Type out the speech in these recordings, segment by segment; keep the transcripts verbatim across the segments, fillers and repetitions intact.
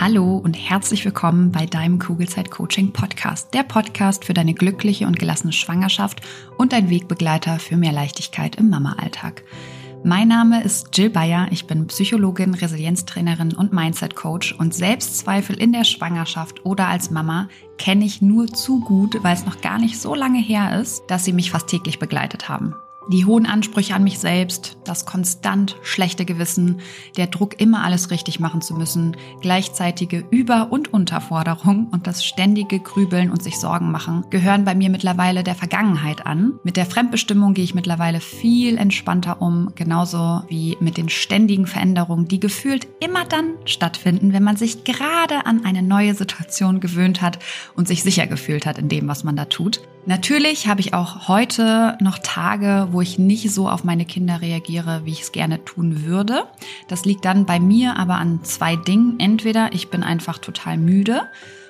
Hallo und herzlich willkommen bei deinem Kugelzeit-Coaching-Podcast, der Podcast für deine glückliche und gelassene Schwangerschaft und dein Wegbegleiter für mehr Leichtigkeit im Mama-Alltag. Mein Name ist Jill Bayer, ich bin Psychologin, Resilienztrainerin und Mindset-Coach und Selbstzweifel in der Schwangerschaft oder als Mama kenne ich nur zu gut, weil es noch gar nicht so lange her ist, dass sie mich fast täglich begleitet haben. Die hohen Ansprüche an mich selbst, das konstant schlechte Gewissen, der Druck, immer alles richtig machen zu müssen, gleichzeitige Über- und Unterforderung und das ständige Grübeln und sich Sorgen machen gehören bei mir mittlerweile der Vergangenheit an. Mit der Fremdbestimmung gehe ich mittlerweile viel entspannter um, genauso wie mit den ständigen Veränderungen, die gefühlt immer dann stattfinden, wenn man sich gerade an eine neue Situation gewöhnt hat und sich sicher gefühlt hat in dem, was man da tut. Natürlich habe ich auch heute noch Tage, wo ich nicht so auf meine Kinder reagiere, wie ich es gerne tun würde. Das liegt dann bei mir aber an zwei Dingen. Entweder ich bin einfach total müde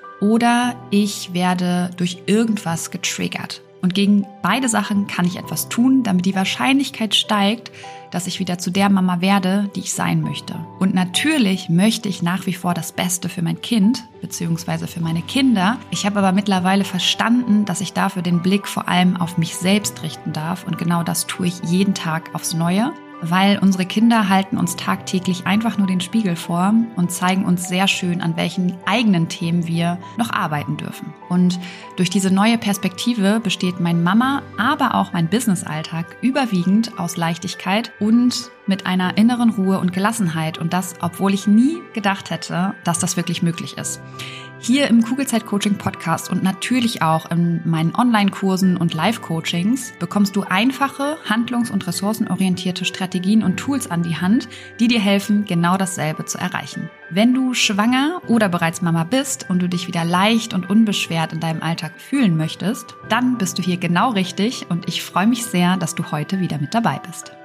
oder ich werde durch irgendwas getriggert. Und gegen beide Sachen kann ich etwas tun, damit die Wahrscheinlichkeit steigt, dass ich wieder zu der Mama werde, die ich sein möchte. Und natürlich möchte ich nach wie vor das Beste für mein Kind bzw. für meine Kinder. Ich habe aber mittlerweile verstanden, dass ich dafür den Blick vor allem auf mich selbst richten darf. Und genau das tue ich jeden Tag aufs Neue. Weil unsere Kinder halten uns tagtäglich einfach nur den Spiegel vor und zeigen uns sehr schön, an welchen eigenen Themen wir noch arbeiten dürfen. Und durch diese neue Perspektive besteht mein Mama, aber auch mein Business-Alltag überwiegend aus Leichtigkeit und mit einer inneren Ruhe und Gelassenheit. Und das, obwohl ich nie gedacht hätte, dass das wirklich möglich ist. Hier im Kugelzeit-Coaching-Podcast und natürlich auch in meinen Online-Kursen und Live-Coachings bekommst du einfache, handlungs- und ressourcenorientierte Strategien und Tools an die Hand, die dir helfen, genau dasselbe zu erreichen. Wenn du schwanger oder bereits Mama bist und du dich wieder leicht und unbeschwert in deinem Alltag fühlen möchtest, dann bist du hier genau richtig und ich freue mich sehr, dass du heute wieder mit dabei bist.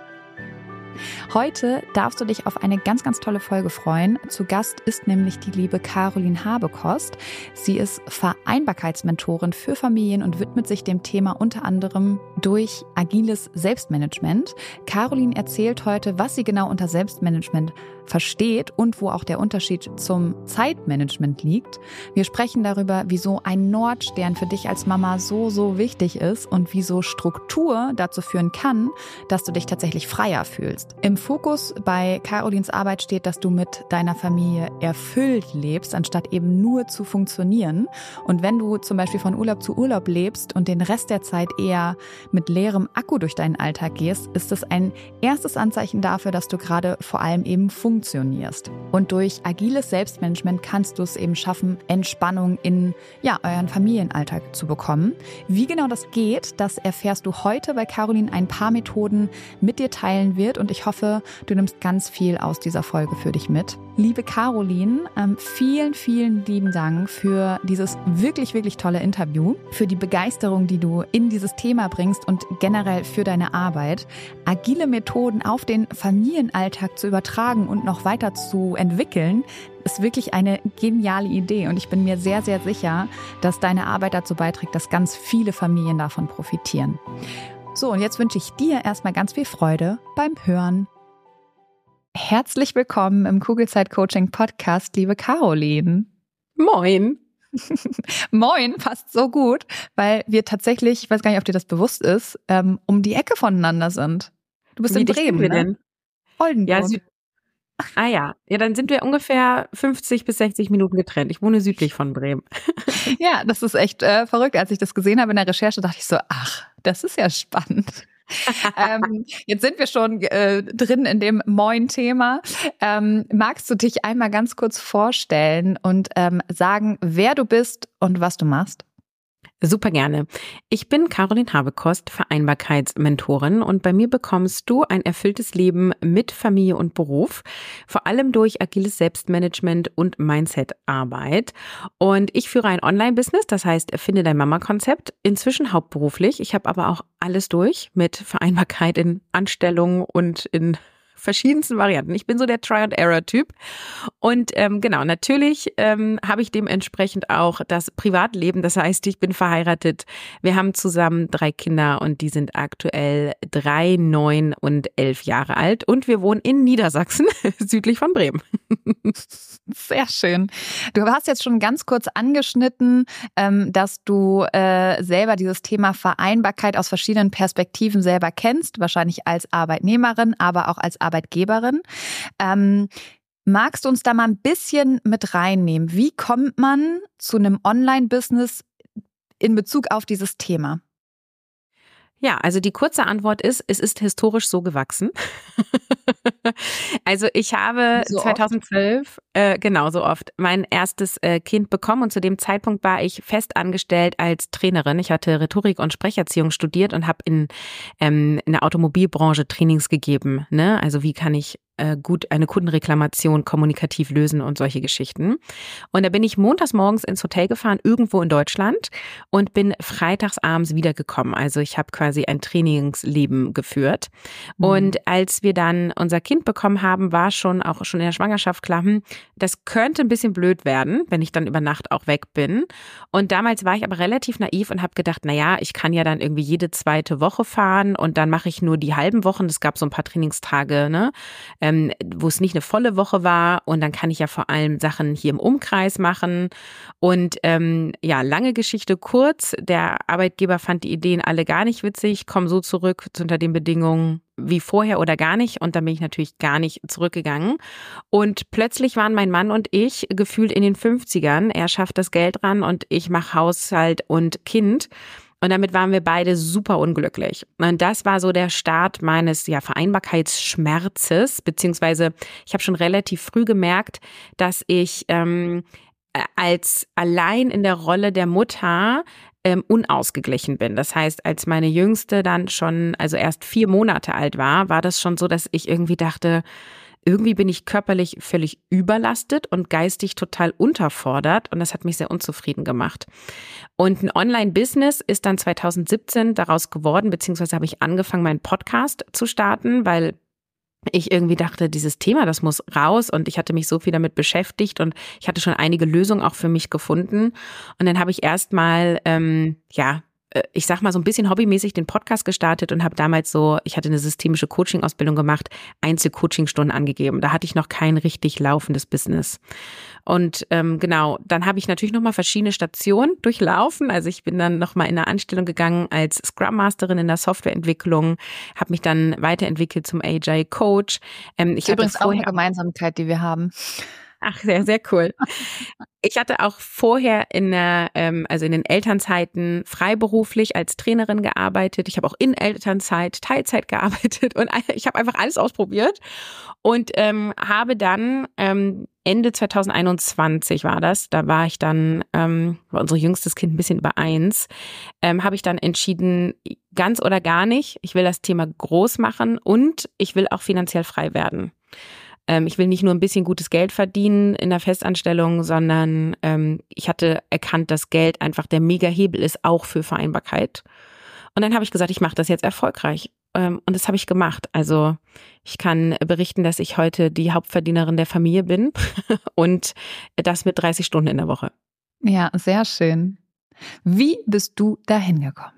Heute darfst du dich auf eine ganz, ganz tolle Folge freuen. Zu Gast ist nämlich die liebe Caroline Habekost. Sie ist Vereinbarkeitsmentorin für Familien und widmet sich dem Thema unter anderem durch agiles Selbstmanagement. Caroline erzählt heute, was sie genau unter Selbstmanagement versteht und wo auch der Unterschied zum Zeitmanagement liegt. Wir sprechen darüber, wieso ein Nordstern für dich als Mama so, so wichtig ist und wieso Struktur dazu führen kann, dass du dich tatsächlich freier fühlst. Im Fokus bei Carolines Arbeit steht, dass du mit deiner Familie erfüllt lebst, anstatt eben nur zu funktionieren. Und wenn du zum Beispiel von Urlaub zu Urlaub lebst und den Rest der Zeit eher mit leerem Akku durch deinen Alltag gehst, ist es ein erstes Anzeichen dafür, dass du gerade vor allem eben funktionierst. Und durch agiles Selbstmanagement kannst du es eben schaffen, Entspannung in ja, euren Familienalltag zu bekommen. Wie genau das geht, das erfährst du heute, weil Caroline ein paar Methoden mit dir teilen wird und ich hoffe, du nimmst ganz viel aus dieser Folge für dich mit. Liebe Caroline, ähm, vielen, vielen lieben Dank für dieses wirklich, wirklich tolle Interview, für die Begeisterung, die du in dieses Thema bringst und generell für deine Arbeit. Agile Methoden auf den Familienalltag zu übertragen und noch weiter zu entwickeln, ist wirklich eine geniale Idee und ich bin mir sehr, sehr sicher, dass deine Arbeit dazu beiträgt, dass ganz viele Familien davon profitieren. So, und jetzt wünsche ich dir erstmal ganz viel Freude beim Hören. Herzlich willkommen im Kugelzeit-Coaching-Podcast, liebe Caroline. Moin. Moin, passt so gut, weil wir tatsächlich, ich weiß gar nicht, ob dir das bewusst ist, ähm, um die Ecke voneinander sind. Du bist Wie in Bremen, wir ne? denn? Oldenburg. Ja, Süd- ah ja, ja, dann sind wir ungefähr fünfzig bis sechzig Minuten getrennt. Ich wohne südlich von Bremen. Ja, das ist echt äh, verrückt. Als ich das gesehen habe in der Recherche, dachte ich so, ach, das ist ja spannend. ähm, jetzt sind wir schon äh, drin in dem Moin-Thema. Ähm, magst du dich einmal ganz kurz vorstellen und ähm, sagen, wer du bist und was du machst? Super gerne. Ich bin Caroline Habekost, Vereinbarkeitsmentorin und bei mir bekommst du ein erfülltes Leben mit Familie und Beruf, vor allem durch agiles Selbstmanagement und Mindset-Arbeit. Und ich führe ein Online-Business, das heißt, finde dein Mama-Konzept, inzwischen hauptberuflich. Ich habe aber auch alles durch mit Vereinbarkeit in Anstellung und in verschiedensten Varianten. Ich bin so der Try-and-Error-Typ. Und ähm, genau, natürlich ähm, habe ich dementsprechend auch das Privatleben. Das heißt, ich bin verheiratet. Wir haben zusammen drei Kinder und die sind aktuell drei, neun und elf Jahre alt. Und wir wohnen in Niedersachsen, südlich von Bremen. Sehr schön. Du hast jetzt schon ganz kurz angeschnitten, dass du selber dieses Thema Vereinbarkeit aus verschiedenen Perspektiven selber kennst, wahrscheinlich als Arbeitnehmerin, aber auch als Arbeitgeberin. Magst du uns da mal ein bisschen mit reinnehmen? Wie kommt man zu einem Online-Business in Bezug auf dieses Thema? Ja, also die kurze Antwort ist, es ist historisch so gewachsen. Also ich habe so zweitausendzwölf, äh, genau so oft, mein erstes äh, Kind bekommen und zu dem Zeitpunkt war ich fest angestellt als Trainerin. Ich hatte Rhetorik und Sprecherziehung studiert und habe in, ähm, in der Automobilbranche Trainings gegeben. Ne? Also wie kann ich äh, gut eine Kundenreklamation kommunikativ lösen und solche Geschichten. Und da bin ich montags morgens ins Hotel gefahren, irgendwo in Deutschland und bin freitags abends wiedergekommen. Also ich habe quasi ein Trainingsleben geführt. Mhm. Und als wir dann unser Kind bekommen haben, war schon auch schon in der Schwangerschaft klar, hm, das könnte ein bisschen blöd werden, wenn ich dann über Nacht auch weg bin. Und damals war ich aber relativ naiv und habe gedacht, na ja, ich kann ja dann irgendwie jede zweite Woche fahren und dann mache ich nur die halben Wochen. Es gab so ein paar Trainingstage, ne, ähm, wo es nicht eine volle Woche war und dann kann ich ja vor allem Sachen hier im Umkreis machen. Und ähm, ja, lange Geschichte kurz. Der Arbeitgeber fand die Ideen alle gar nicht witzig, komm so zurück unter den Bedingungen wie vorher oder gar nicht. Und dann bin ich natürlich gar nicht zurückgegangen. Und plötzlich waren mein Mann und ich gefühlt in den fünfzigern. Er schafft das Geld ran und ich mache Haushalt und Kind. Und damit waren wir beide super unglücklich. Und das war so der Start meines ja, Vereinbarkeitsschmerzes, beziehungsweise ich habe schon relativ früh gemerkt, dass ich ähm, als allein in der Rolle der Mutter ähm, unausgeglichen bin. Das heißt, als meine Jüngste dann schon, also erst vier Monate alt war, war das schon so, dass ich irgendwie dachte, irgendwie bin ich körperlich völlig überlastet und geistig total unterfordert und das hat mich sehr unzufrieden gemacht. Und ein Online-Business ist dann zweitausendsiebzehn daraus geworden, beziehungsweise habe ich angefangen, meinen Podcast zu starten, weil ich irgendwie dachte, dieses Thema, das muss raus und ich hatte mich so viel damit beschäftigt und ich hatte schon einige Lösungen auch für mich gefunden. Und dann habe ich erstmal, ähm, ja, ich sag mal so ein bisschen hobbymäßig den Podcast gestartet und habe damals so, ich hatte eine systemische Coaching-Ausbildung gemacht, Einzel-Coaching-Stunden angegeben. Da hatte ich noch kein richtig laufendes Business. Und ähm, genau, dann habe ich natürlich nochmal verschiedene Stationen durchlaufen. Also ich bin dann nochmal in eine Anstellung gegangen als Scrum Masterin in der Softwareentwicklung, habe mich dann weiterentwickelt zum Agile Coach. Ähm, ich Übrigens hatte auch eine Gemeinsamkeit, die wir haben. Ach, sehr, sehr cool. Ich hatte auch vorher in der, ähm, also in den Elternzeiten freiberuflich als Trainerin gearbeitet. Ich habe auch in Elternzeit Teilzeit gearbeitet und ich habe einfach alles ausprobiert und ähm, habe dann ähm, Ende zweitausendeinundzwanzig war das, da war ich dann, ähm, war unser jüngstes Kind ein bisschen über eins, ähm, habe ich dann entschieden, ganz oder gar nicht. Ich will das Thema groß machen und ich will auch finanziell frei werden. Ich will nicht nur ein bisschen gutes Geld verdienen in der Festanstellung, sondern ähm, ich hatte erkannt, dass Geld einfach der Mega-Hebel ist, auch für Vereinbarkeit. Und dann habe ich gesagt, ich mache das jetzt erfolgreich. Ähm, und das habe ich gemacht. Also ich kann berichten, dass ich heute die Hauptverdienerin der Familie bin und das mit dreißig Stunden in der Woche. Ja, sehr schön. Wie bist du dahin gekommen?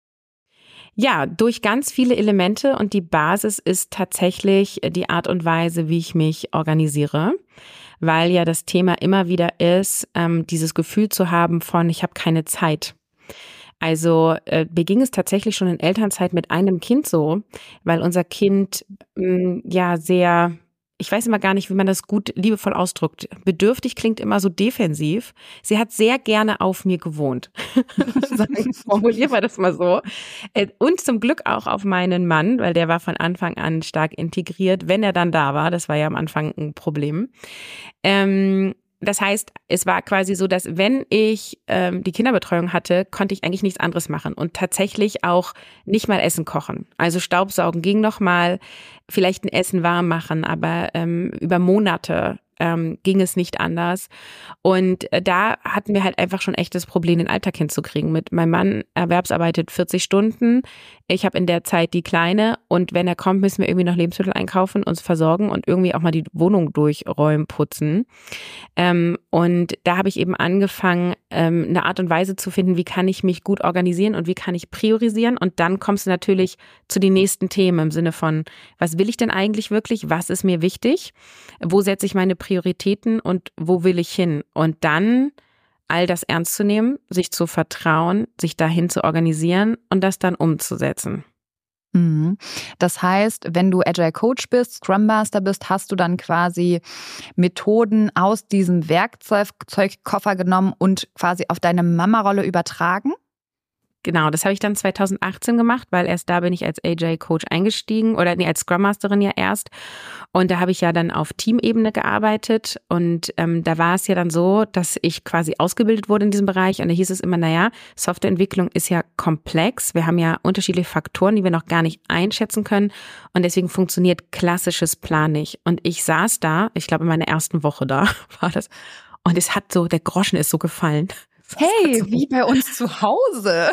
Ja, durch ganz viele Elemente und die Basis ist tatsächlich die Art und Weise, wie ich mich organisiere, weil ja das Thema immer wieder ist, ähm, dieses Gefühl zu haben von, ich habe keine Zeit. Also äh, mir ging es tatsächlich schon in Elternzeit mit einem Kind so, weil unser Kind mh, ja sehr... Ich weiß immer gar nicht, wie man das gut liebevoll ausdrückt. Bedürftig klingt immer so defensiv. Sie hat sehr gerne auf mir gewohnt. Formulieren wir das mal so. Und zum Glück auch auf meinen Mann, weil der war von Anfang an stark integriert, wenn er dann da war. Das war ja am Anfang ein Problem. Ähm, Das heißt, es war quasi so, dass wenn ich ähm, die Kinderbetreuung hatte, konnte ich eigentlich nichts anderes machen und tatsächlich auch nicht mal Essen kochen. Also Staubsaugen ging noch mal, vielleicht ein Essen warm machen, aber ähm, über Monate ähm, ging es nicht anders. Und äh, da hatten wir halt einfach schon echt das Problem, den Alltag hinzukriegen. Mit meinem Mann erwerbsarbeitet vierzig Stunden. Ich habe in der Zeit die Kleine und wenn er kommt, müssen wir irgendwie noch Lebensmittel einkaufen, uns versorgen und irgendwie auch mal die Wohnung durchräumen, putzen. Ähm, und da habe ich eben angefangen, ähm, eine Art und Weise zu finden, wie kann ich mich gut organisieren und wie kann ich priorisieren. Und dann kommst du natürlich zu den nächsten Themen im Sinne von, was will ich denn eigentlich wirklich? Was ist mir wichtig? Wo setze ich meine Prioritäten und wo will ich hin? Und dann all das ernst zu nehmen, sich zu vertrauen, sich dahin zu organisieren und das dann umzusetzen. Das heißt, wenn du Agile Coach bist, Scrum Master bist, hast du dann quasi Methoden aus diesem Werkzeugkoffer genommen und quasi auf deine Mama-Rolle übertragen? Genau, das habe ich dann zweitausendachtzehn gemacht, weil erst da bin ich als Agile Coach eingestiegen oder nee, als Scrum Masterin ja erst. Und da habe ich ja dann auf Teamebene gearbeitet und ähm, da war es ja dann so, dass ich quasi ausgebildet wurde in diesem Bereich und da hieß es immer, naja, Softwareentwicklung ist ja komplex. Wir haben ja unterschiedliche Faktoren, die wir noch gar nicht einschätzen können und deswegen funktioniert klassisches Plan nicht. Und ich saß da, ich glaube in meiner ersten Woche da war das und es hat so, der Groschen ist so gefallen. Hey, so wie bei uns zu Hause.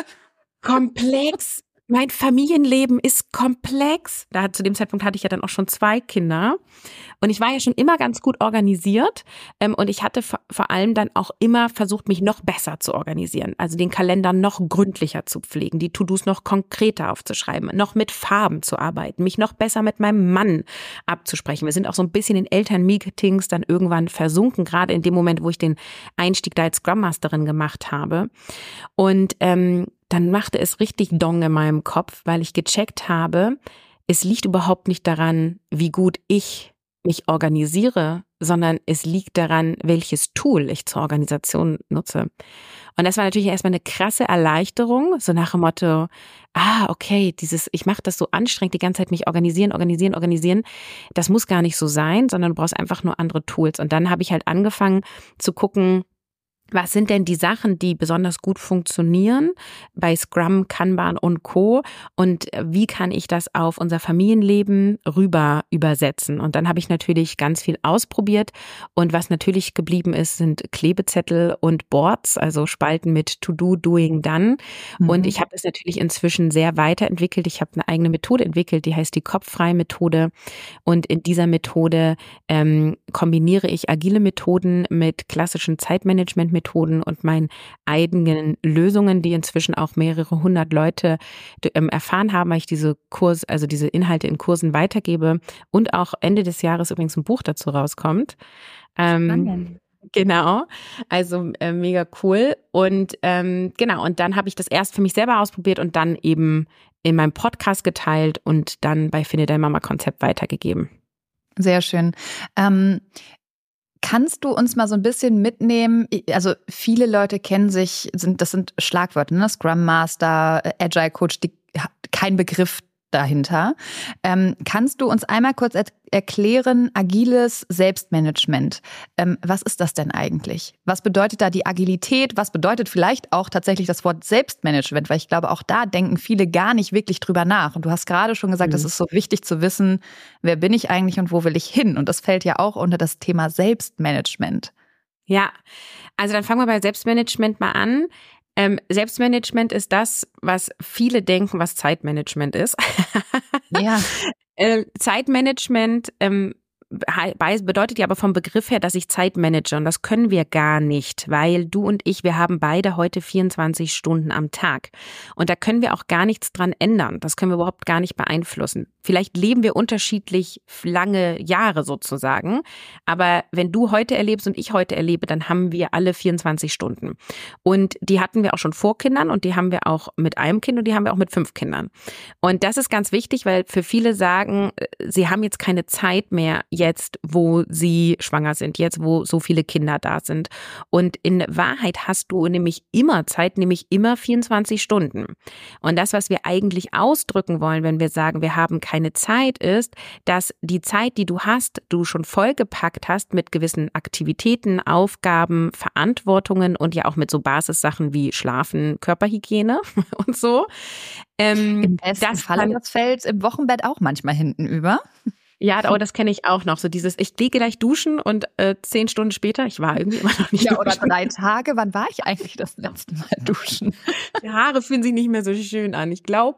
Komplex. Mein Familienleben ist komplex. Da zu dem Zeitpunkt hatte ich ja dann auch schon zwei Kinder. Und ich war ja schon immer ganz gut organisiert. Und ich hatte vor allem dann auch immer versucht, mich noch besser zu organisieren. Also den Kalender noch gründlicher zu pflegen, die To-Dos noch konkreter aufzuschreiben, noch mit Farben zu arbeiten, mich noch besser mit meinem Mann abzusprechen. Wir sind auch so ein bisschen in Elternmeetings dann irgendwann versunken, gerade in dem Moment, wo ich den Einstieg da als Scrum Masterin gemacht habe. Und ähm, dann machte es richtig Dong in meinem Kopf, weil ich gecheckt habe, es liegt überhaupt nicht daran, wie gut ich mich organisiere, sondern es liegt daran, welches Tool ich zur Organisation nutze. Und das war natürlich erstmal eine krasse Erleichterung, so nach dem Motto, ah, okay, dieses, ich mache das so anstrengend, die ganze Zeit mich organisieren, organisieren, organisieren. Das muss gar nicht so sein, sondern du brauchst einfach nur andere Tools. Und dann habe ich halt angefangen zu gucken, was sind denn die Sachen, die besonders gut funktionieren bei Scrum, Kanban und Co. Und wie kann ich das auf unser Familienleben rüber übersetzen? Und dann habe ich natürlich ganz viel ausprobiert. Und was natürlich geblieben ist, sind Klebezettel und Boards, also Spalten mit To-Do, Doing, Done. Mhm. Und ich habe das natürlich inzwischen sehr weiterentwickelt. Ich habe eine eigene Methode entwickelt, die heißt die Kopffrei-Methode. Und in dieser Methode ähm, kombiniere ich agile Methoden mit klassischen Zeitmanagement-Methoden und meinen eigenen Lösungen, die inzwischen auch mehrere hundert Leute erfahren haben, weil ich diese Kurs, also diese Inhalte in Kursen weitergebe und auch Ende des Jahres übrigens ein Buch dazu rauskommt. Ähm, genau, also äh, mega cool. Und ähm, genau, und dann habe ich das erst für mich selber ausprobiert und dann eben in meinem Podcast geteilt und dann bei Finde Dein Mama Konzept weitergegeben. Sehr schön. Ähm Kannst du uns mal so ein bisschen mitnehmen? Also viele Leute kennen sich, sind das sind Schlagwörter, ne? Scrum Master, Agile Coach, die, kein Begriff dahinter. Ähm, kannst du uns einmal kurz er- erklären, agiles Selbstmanagement? Ähm, was ist das denn eigentlich? Was bedeutet da die Agilität? Was bedeutet vielleicht auch tatsächlich das Wort Selbstmanagement? Weil ich glaube, auch da denken viele gar nicht wirklich drüber nach. Und du hast gerade schon gesagt, es mhm. ist so wichtig zu wissen, wer bin ich eigentlich und wo will ich hin? Und das fällt ja auch unter das Thema Selbstmanagement. Ja, also dann fangen wir bei Selbstmanagement mal an. Ähm, Selbstmanagement ist das, was viele denken, was Zeitmanagement ist. Ja. äh, Zeitmanagement ähm, bedeutet ja aber vom Begriff her, dass ich Zeit manage und das können wir gar nicht, weil du und ich, wir haben beide heute vierundzwanzig Stunden am Tag und da können wir auch gar nichts dran ändern. Das können wir überhaupt gar nicht beeinflussen. Vielleicht leben wir unterschiedlich lange Jahre sozusagen, aber wenn du heute erlebst und ich heute erlebe, dann haben wir alle vierundzwanzig Stunden und die hatten wir auch schon vor Kindern und die haben wir auch mit einem Kind und die haben wir auch mit fünf Kindern. Und das ist ganz wichtig, weil für viele sagen, sie haben jetzt keine Zeit mehr jetzt, wo sie schwanger sind, jetzt, wo so viele Kinder da sind. Und in Wahrheit hast du nämlich immer Zeit, nämlich immer vierundzwanzig Stunden. Und das, was wir eigentlich ausdrücken wollen, wenn wir sagen, wir haben keine Zeit, ist, dass die Zeit, die du hast, du schon vollgepackt hast mit gewissen Aktivitäten, Aufgaben, Verantwortungen und ja auch mit so Basissachen wie Schlafen, Körperhygiene und so. Ähm, Im besten Falle das fällt im Wochenbett auch manchmal hinten über. Ja, oh, das kenne ich auch noch. So dieses, ich gehe gleich duschen und äh, zehn Stunden später, ich war irgendwie immer noch nicht Ja, duschen. oder drei Tage, wann war ich eigentlich das letzte Mal duschen? Die Haare fühlen sich nicht mehr so schön an, ich glaube.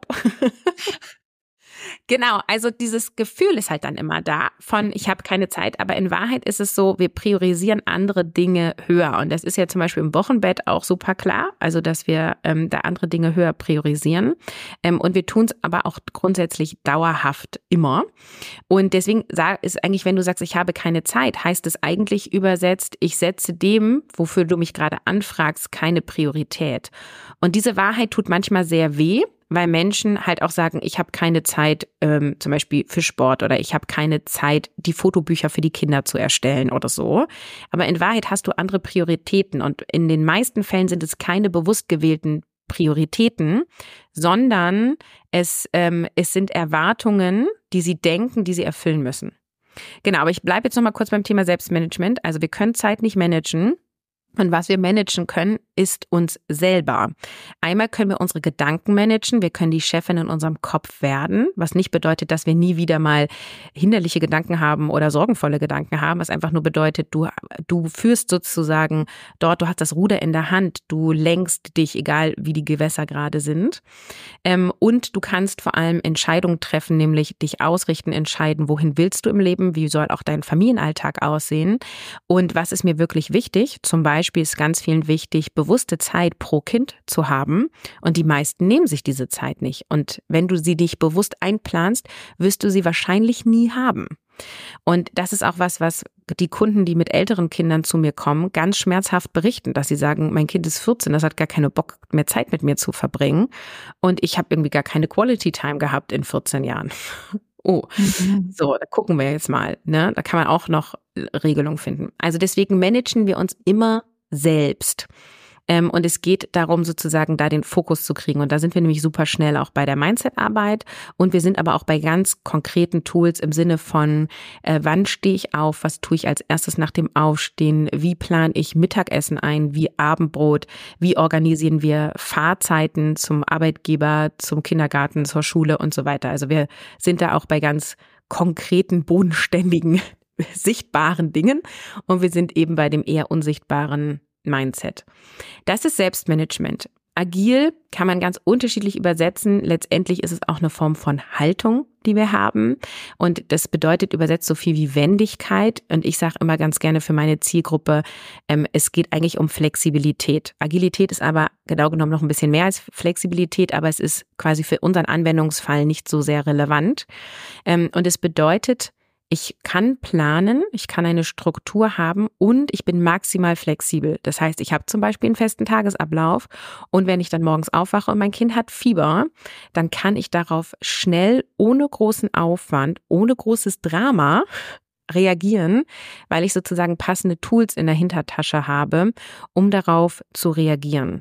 Genau, also dieses Gefühl ist halt dann immer da von, ich habe keine Zeit, aber in Wahrheit ist es so, wir priorisieren andere Dinge höher und das ist ja zum Beispiel im Wochenbett auch super klar, also dass wir ähm, da andere Dinge höher priorisieren ähm, und wir tun es aber auch grundsätzlich dauerhaft immer und deswegen ist eigentlich, wenn du sagst, ich habe keine Zeit, heißt es eigentlich übersetzt, ich setze dem, wofür du mich gerade anfragst, keine Priorität und diese Wahrheit tut manchmal sehr weh, weil Menschen halt auch sagen, ich habe keine Zeit ähm, zum Beispiel für Sport oder ich habe keine Zeit, die Fotobücher für die Kinder zu erstellen oder so. Aber in Wahrheit hast du andere Prioritäten und in den meisten Fällen sind es keine bewusst gewählten Prioritäten, sondern es, ähm, es sind Erwartungen, die sie denken, die sie erfüllen müssen. Genau, aber ich bleibe jetzt nochmal kurz beim Thema Selbstmanagement. Also wir können Zeit nicht managen. Und was wir managen können, ist uns selber. Einmal können wir unsere Gedanken managen. Wir können die Chefin in unserem Kopf werden, was nicht bedeutet, dass wir nie wieder mal hinderliche Gedanken haben oder sorgenvolle Gedanken haben. Was einfach nur bedeutet, du, du führst sozusagen dort, du hast das Ruder in der Hand. Du lenkst dich, egal wie die Gewässer gerade sind. Ähm, und du kannst vor allem Entscheidungen treffen, nämlich dich ausrichten, entscheiden, wohin willst du im Leben? Wie soll auch dein Familienalltag aussehen? Und was ist mir wirklich wichtig? Zum Beispiel Beispiel ist ganz vielen wichtig, bewusste Zeit pro Kind zu haben und die meisten nehmen sich diese Zeit nicht. Und wenn du sie nicht bewusst einplanst, wirst du sie wahrscheinlich nie haben. Und das ist auch was, was die Kunden, die mit älteren Kindern zu mir kommen, ganz schmerzhaft berichten, dass sie sagen, mein Kind ist vierzehn, das hat gar keine Bock mehr Zeit mit mir zu verbringen und ich habe irgendwie gar keine Quality Time gehabt in vierzehn Jahren. Oh, mhm. So, da gucken wir jetzt mal, ne? Da kann man auch noch Regelungen finden. Also deswegen managen wir uns immer selbst. Ähm, und es geht darum, sozusagen da den Fokus zu kriegen. Und da sind wir nämlich super schnell auch bei der Mindset-Arbeit. Und wir sind aber auch bei ganz konkreten Tools im Sinne von, äh, wann stehe ich auf, was tue ich als erstes nach dem Aufstehen, wie plane ich Mittagessen ein, wie Abendbrot, wie organisieren wir Fahrzeiten zum Arbeitgeber, zum Kindergarten, zur Schule und so weiter. Also wir sind da auch bei ganz konkreten, bodenständigen, sichtbaren Dingen und wir sind eben bei dem eher unsichtbaren Mindset. Das ist Selbstmanagement. Agil kann man ganz unterschiedlich übersetzen. Letztendlich ist es auch eine Form von Haltung, die wir haben. Und das bedeutet übersetzt so viel wie Wendigkeit. Und ich sage immer ganz gerne für meine Zielgruppe, ähm, es geht eigentlich um Flexibilität. Agilität ist aber genau genommen noch ein bisschen mehr als Flexibilität, aber es ist quasi für unseren Anwendungsfall nicht so sehr relevant. Ähm, und es bedeutet, ich kann planen, ich kann eine Struktur haben und ich bin maximal flexibel. Das heißt, ich habe zum Beispiel einen festen Tagesablauf und wenn ich dann morgens aufwache und mein Kind hat Fieber, dann kann ich darauf schnell, ohne großen Aufwand, ohne großes Drama reagieren, weil ich sozusagen passende Tools in der Hintertasche habe, um darauf zu reagieren.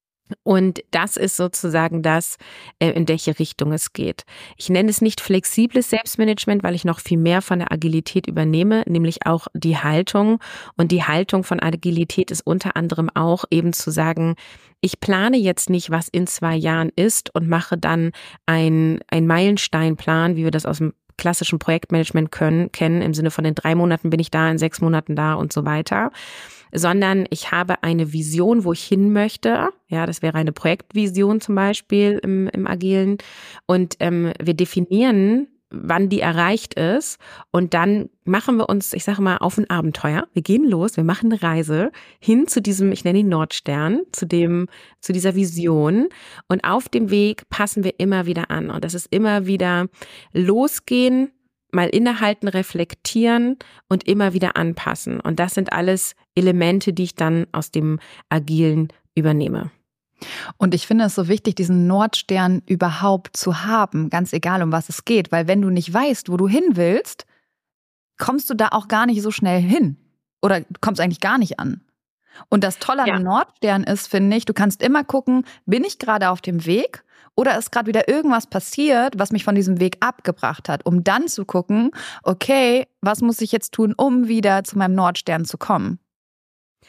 Und das ist sozusagen das, in welche Richtung es geht. Ich nenne es nicht flexibles Selbstmanagement, weil ich noch viel mehr von der Agilität übernehme, nämlich auch die Haltung. Und die Haltung von Agilität ist unter anderem auch eben zu sagen, ich plane jetzt nicht, was in zwei Jahren ist und mache dann ein, ein Meilensteinplan, wie wir das aus dem klassischen Projektmanagement können, kennen, im Sinne von in drei Monaten bin ich da, in sechs Monaten da und so weiter, sondern ich habe eine Vision, wo ich hin möchte. Ja, das wäre eine Projektvision zum Beispiel im, im Agilen. Und ähm, wir definieren, wann die erreicht ist. Und dann machen wir uns, ich sage mal, auf ein Abenteuer. Wir gehen los, wir machen eine Reise hin zu diesem, ich nenne ihn Nordstern, zu dem, zu dieser Vision. Und auf dem Weg passen wir immer wieder an. Und das ist immer wieder losgehen, mal innehalten, reflektieren und immer wieder anpassen. Und das sind alles Elemente, die ich dann aus dem Agilen übernehme. Und ich finde es so wichtig, diesen Nordstern überhaupt zu haben, ganz egal, um was es geht. Weil wenn du nicht weißt, wo du hin willst, kommst du da auch gar nicht so schnell hin. Oder kommst eigentlich gar nicht an. Und das Tolle an ja. dem Nordstern ist, finde ich, du kannst immer gucken, bin ich gerade auf dem Weg oder ist gerade wieder irgendwas passiert, was mich von diesem Weg abgebracht hat, um dann zu gucken, okay, was muss ich jetzt tun, um wieder zu meinem Nordstern zu kommen?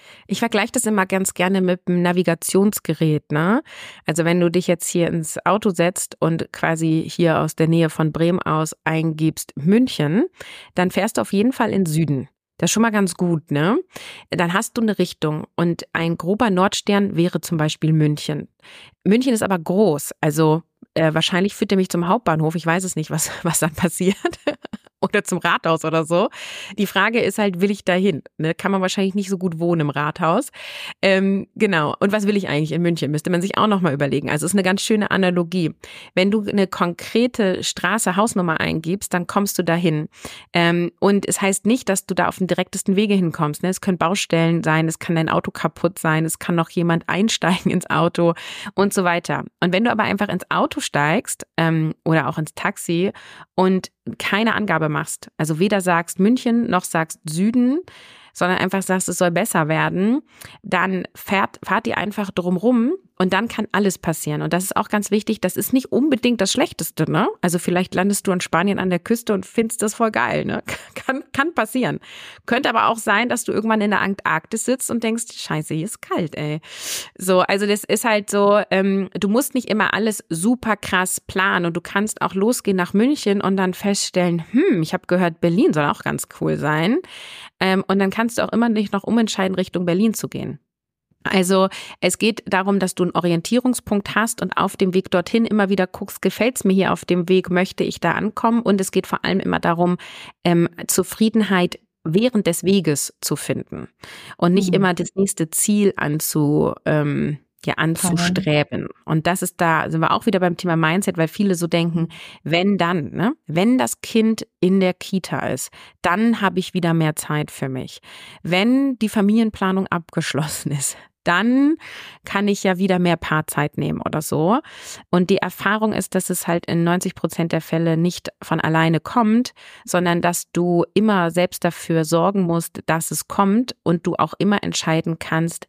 Ich vergleiche das immer ganz gerne mit einem Navigationsgerät, ne? Also wenn du dich jetzt hier ins Auto setzt und quasi hier aus der Nähe von Bremen aus eingibst München, dann fährst du auf jeden Fall in Süden. Das ist schon mal ganz gut, ne? Dann hast du eine Richtung und ein grober Nordstern wäre zum Beispiel München. München ist aber groß, also äh, wahrscheinlich führt er mich zum Hauptbahnhof. Ich weiß es nicht, was, was dann passiert. Oder zum Rathaus oder so. Die Frage ist halt, will ich da hin? Ne? Kann man wahrscheinlich nicht so gut wohnen im Rathaus. Ähm, genau. Und was will ich eigentlich in München? Müsste man sich auch nochmal überlegen. Also es ist eine ganz schöne Analogie. Wenn du eine konkrete Straße, Hausnummer eingibst, dann kommst du dahin. Ähm, und es heißt nicht, dass du da auf den direktesten Wege hinkommst. Ne? Es können Baustellen sein, es kann dein Auto kaputt sein, es kann noch jemand einsteigen ins Auto und so weiter. Und wenn du aber einfach ins Auto steigst ähm, oder auch ins Taxi und keine Angabe machst, also weder sagst München noch sagst Süden, sondern einfach sagst, es soll besser werden, dann fährt, fahrt ihr einfach drumrum und dann kann alles passieren. Und das ist auch ganz wichtig, das ist nicht unbedingt das Schlechteste, ne? Also vielleicht landest du in Spanien an der Küste und findest das voll geil, ne? Kann, kann passieren. Könnte aber auch sein, dass du irgendwann in der Antarktis sitzt und denkst, scheiße, hier ist kalt, ey. So, also das ist halt so, ähm, du musst nicht immer alles super krass planen und du kannst auch losgehen nach München und dann feststellen, hm, ich habe gehört, Berlin soll auch ganz cool sein. Ähm, und dann kannst du auch immer nicht noch umentscheiden, Richtung Berlin zu gehen. Also es geht darum, dass du einen Orientierungspunkt hast und auf dem Weg dorthin immer wieder guckst, gefällt's mir hier auf dem Weg, möchte ich da ankommen? Und es geht vor allem immer darum, ähm, Zufriedenheit während des Weges zu finden und nicht mhm. immer das nächste Ziel anzu ähm, ja anzustreben. Und das ist da, sind wir auch wieder beim Thema Mindset, weil viele so denken, wenn dann, ne, wenn das Kind in der Kita ist, dann habe ich wieder mehr Zeit für mich. Wenn die Familienplanung abgeschlossen ist, dann kann ich ja wieder mehr Paarzeit nehmen oder so. Und die Erfahrung ist, dass es halt in neunzig Prozent der Fälle nicht von alleine kommt, sondern dass du immer selbst dafür sorgen musst, dass es kommt und du auch immer entscheiden kannst,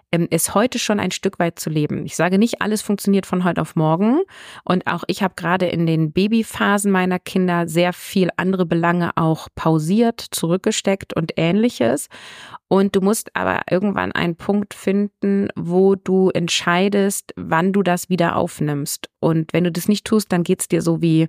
es heute schon ein Stück weit zu leben. Ich sage nicht, alles funktioniert von heute auf morgen. Und auch ich habe gerade in den Babyphasen meiner Kinder sehr viel andere Belange auch pausiert, zurückgesteckt und Ähnliches. Und du musst aber irgendwann einen Punkt finden, wo du entscheidest, wann du das wieder aufnimmst. Und wenn du das nicht tust, dann geht's dir so wie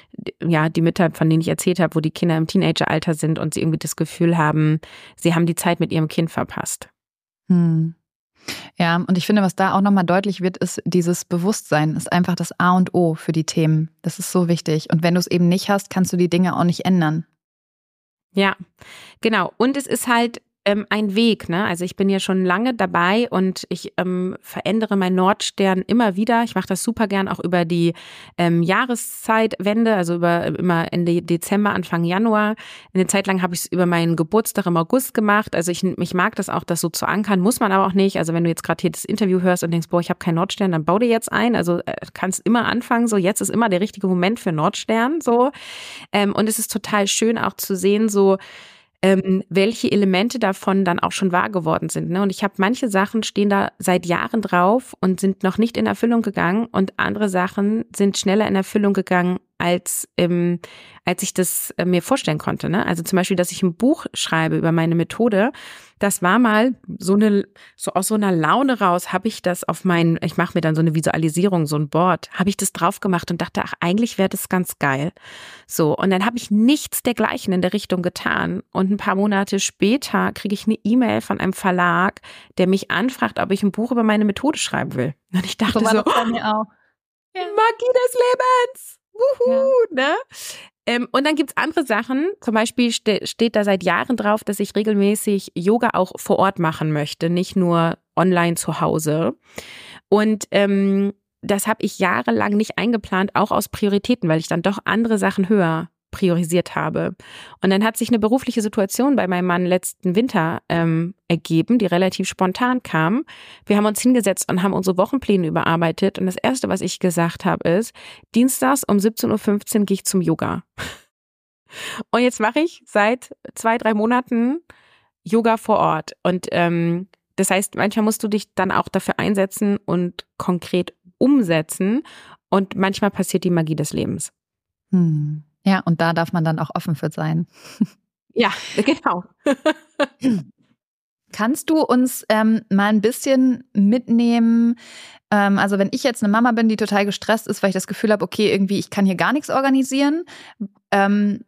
ja die Mütter, von denen ich erzählt habe, wo die Kinder im Teenageralter sind und sie irgendwie das Gefühl haben, sie haben die Zeit mit ihrem Kind verpasst. Hm. Ja, und ich finde, was da auch nochmal deutlich wird, ist, dieses Bewusstsein ist einfach das A und O für die Themen. Das ist so wichtig. Und wenn du es eben nicht hast, kannst du die Dinge auch nicht ändern. Ja, genau. Und es ist halt ähm, ein Weg, ne? Also ich bin ja schon lange dabei und ich ähm, verändere meinen Nordstern immer wieder. Ich mache das super gern auch über die ähm, Jahreszeitwende, also über immer Ende Dezember, Anfang Januar. Eine Zeit lang habe ich es über meinen Geburtstag im August gemacht. Also ich, ich mag das auch, das so zu ankern, muss man aber auch nicht. Also wenn du jetzt gerade hier das Interview hörst und denkst, boah, ich habe keinen Nordstern, dann bau dir jetzt ein. Also äh, kannst immer anfangen. So jetzt ist immer der richtige Moment für Nordstern. So ähm, und es ist total schön auch zu sehen, so Ähm, welche Elemente davon dann auch schon wahr geworden sind. Ne? Und ich habe manche Sachen stehen da seit Jahren drauf und sind noch nicht in Erfüllung gegangen und andere Sachen sind schneller in Erfüllung gegangen, als ähm, als ich das äh, mir vorstellen konnte. Ne? Also zum Beispiel, dass ich ein Buch schreibe über meine Methode. Das war mal so eine, so aus so einer Laune raus, habe ich das auf meinen, ich mache mir dann so eine Visualisierung, so ein Board, habe ich das drauf gemacht und dachte, ach, eigentlich wäre das ganz geil. So, und dann habe ich nichts dergleichen in der Richtung getan. Und ein paar Monate später kriege ich eine E-Mail von einem Verlag, der mich anfragt, ob ich ein Buch über meine Methode schreiben will. Und ich dachte so, so, bei mir auch. Ja. Magie des Lebens! Wuhu, ja. Ne? Ähm, und dann gibt's andere Sachen, zum Beispiel ste- steht da seit Jahren drauf, dass ich regelmäßig Yoga auch vor Ort machen möchte, nicht nur online zu Hause. Und ähm, das habe ich jahrelang nicht eingeplant, auch aus Prioritäten, weil ich dann doch andere Sachen höher priorisiert habe. Und dann hat sich eine berufliche Situation bei meinem Mann letzten Winter ähm, ergeben, die relativ spontan kam. Wir haben uns hingesetzt und haben unsere Wochenpläne überarbeitet. Und das Erste, was ich gesagt habe, ist, dienstags um siebzehn Uhr fünfzehn gehe ich zum Yoga. Und jetzt mache ich seit zwei, drei Monaten Yoga vor Ort. Und ähm, das heißt, manchmal musst du dich dann auch dafür einsetzen und konkret umsetzen. Und manchmal passiert die Magie des Lebens. Hm. Ja, und da darf man dann auch offen für sein. Ja, genau. Kannst du uns ähm, mal ein bisschen mitnehmen? Ähm, also wenn ich jetzt eine Mama bin, die total gestresst ist, weil ich das Gefühl habe, okay, irgendwie ich kann hier gar nichts organisieren. Ähm,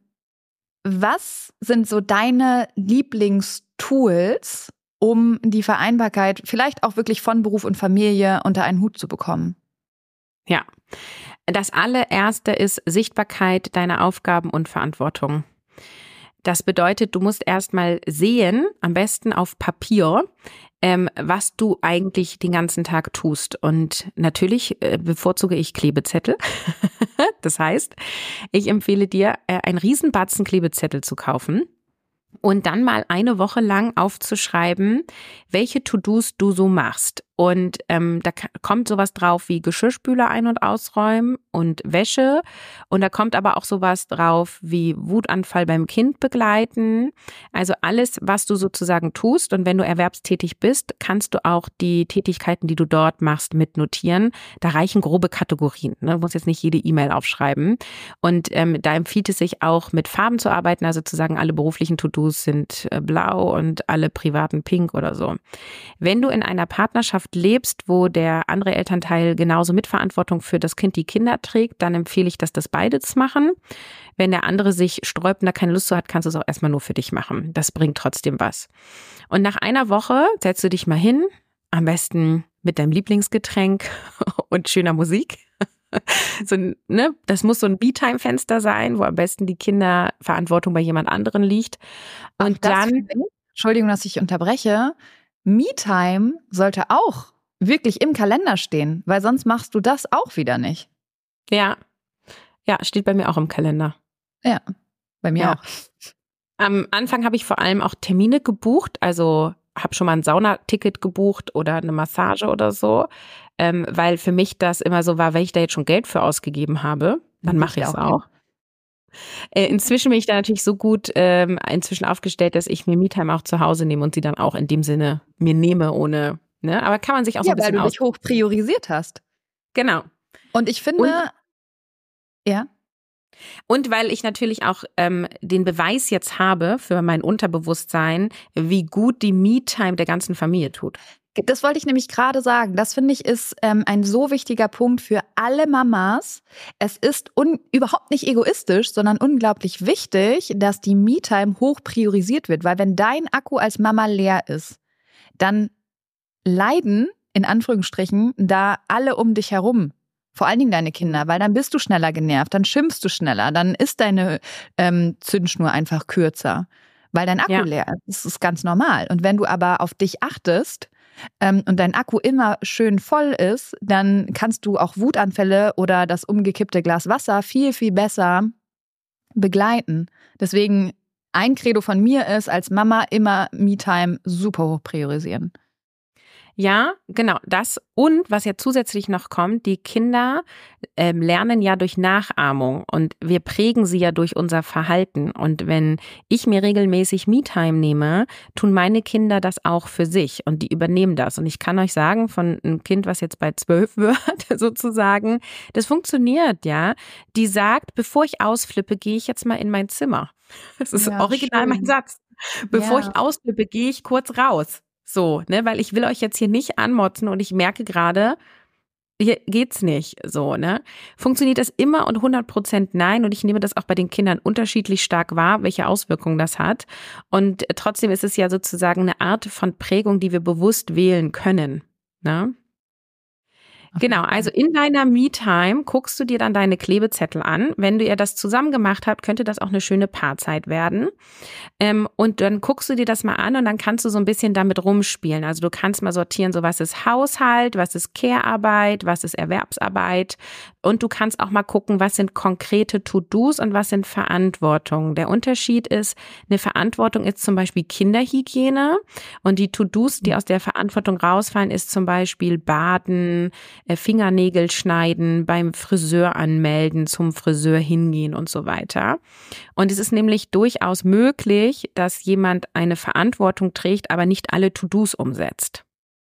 was sind so deine Lieblingstools, um die Vereinbarkeit vielleicht auch wirklich von Beruf und Familie unter einen Hut zu bekommen? Ja, das allererste ist Sichtbarkeit deiner Aufgaben und Verantwortung. Das bedeutet, du musst erstmal sehen, am besten auf Papier, ähm, was du eigentlich den ganzen Tag tust. Und natürlich äh, bevorzuge ich Klebezettel. Das heißt, ich empfehle dir, äh, einen Riesenbatzen Klebezettel zu kaufen und dann mal eine Woche lang aufzuschreiben, welche To-Dos du so machst. Und ähm, da k- kommt sowas drauf wie Geschirrspüler ein- und ausräumen und Wäsche. Und da kommt aber auch sowas drauf wie Wutanfall beim Kind begleiten. Also alles, was du sozusagen tust. Und wenn du erwerbstätig bist, kannst du auch die Tätigkeiten, die du dort machst, mitnotieren. Da reichen grobe Kategorien. Ne? Du musst jetzt nicht jede E-Mail aufschreiben. Und ähm, da empfiehlt es sich auch, mit Farben zu arbeiten. Also zu sagen, alle beruflichen To-Dos sind äh, blau und alle privaten pink oder so. Wenn du in einer Partnerschaft lebst, wo der andere Elternteil genauso Mitverantwortung für das Kind, die Kinder trägt, dann empfehle ich, dass das beides machen. Wenn der andere sich sträubt und da keine Lust zu hat, kannst du es auch erstmal nur für dich machen. Das bringt trotzdem was. Und nach einer Woche setzt du dich mal hin, am besten mit deinem Lieblingsgetränk und schöner Musik. So, ne, das muss so ein Me-Time-Fenster sein, wo am besten die Kinderverantwortung bei jemand anderen liegt. Und Auch das dann, finde ich, Entschuldigung, dass ich unterbreche, Me-Time sollte auch wirklich im Kalender stehen, weil sonst machst du das auch wieder nicht. ja, ja, steht bei mir auch im Kalender. Ja, bei mir Ja. auch. Am Anfang habe ich vor allem auch Termine gebucht, also habe schon mal ein Saunaticket gebucht oder eine Massage oder so, ähm, weil für mich das immer so war, wenn ich da jetzt schon Geld für ausgegeben habe, dann mache ich es auch. Äh, inzwischen bin ich da natürlich so gut ähm, inzwischen aufgestellt, dass ich mir Me-Time auch zu Hause nehme und sie dann auch in dem Sinne mir nehme, ohne, ne, aber kann man sich auch so Ja, ein bisschen weil du aus. dich hoch priorisiert hast. Genau. Und ich finde, Und ja, Und weil ich natürlich auch ähm, den Beweis jetzt habe für mein Unterbewusstsein, wie gut die Me-Time der ganzen Familie tut. das wollte ich nämlich gerade sagen. Das finde ich ist ähm, ein so wichtiger Punkt für alle Mamas. Es ist un- überhaupt nicht egoistisch, sondern unglaublich wichtig, dass die Me-Time hoch priorisiert wird. Weil wenn dein Akku als Mama leer ist, dann leiden, in Anführungsstrichen, da alle um dich herum. Vor allen Dingen deine Kinder, weil dann bist du schneller genervt, dann schimpfst du schneller, dann ist deine ähm, Zündschnur einfach kürzer, weil dein Akku Ja. leer ist. Das ist ganz normal. Und wenn du aber auf dich achtest ähm, und dein Akku immer schön voll ist, dann kannst du auch Wutanfälle oder das umgekippte Glas Wasser viel, viel besser begleiten. Deswegen ein Credo von mir ist, als Mama immer Me-Time super hoch priorisieren. Ja, genau, das. Und was ja zusätzlich noch kommt, die Kinder ähm, lernen ja durch Nachahmung und wir prägen sie ja durch unser Verhalten. Und wenn ich mir regelmäßig Me-Time nehme, tun meine Kinder das auch für sich und die übernehmen das. Und ich kann euch sagen, von einem Kind, was jetzt bei zwölf wird, sozusagen, das funktioniert, ja. Die sagt, bevor ich ausflippe, gehe ich jetzt mal in mein Zimmer. Das ist Ja, original schön. mein Satz. Bevor Ja. ich ausflippe, gehe ich kurz raus. So, ne, weil ich will euch jetzt hier nicht anmotzen und ich merke gerade, hier geht's nicht so, ne. Funktioniert das immer und hundert Prozent nein und ich nehme das auch bei den Kindern unterschiedlich stark wahr, welche Auswirkungen das hat und trotzdem ist es ja sozusagen eine Art von Prägung, die wir bewusst wählen können, ne. Genau, also in deiner Me-Time guckst du dir dann deine Klebezettel an. Wenn du ihr das zusammen gemacht habt, könnte das auch eine schöne Paarzeit werden. Ähm, und dann guckst du dir das mal an und dann kannst du so ein bisschen damit rumspielen. Also du kannst mal sortieren, so was ist Haushalt, was ist Care-Arbeit, was ist Erwerbsarbeit. Und du kannst auch mal gucken, was sind konkrete To-Dos und was sind Verantwortungen. Der Unterschied ist, eine Verantwortung ist zum Beispiel Kinderhygiene und die To-Dos, die aus der Verantwortung rausfallen, ist zum Beispiel Baden, Fingernägel schneiden, beim Friseur anmelden, zum Friseur hingehen und so weiter. Und es ist nämlich durchaus möglich, dass jemand eine Verantwortung trägt, aber nicht alle To-Dos umsetzt.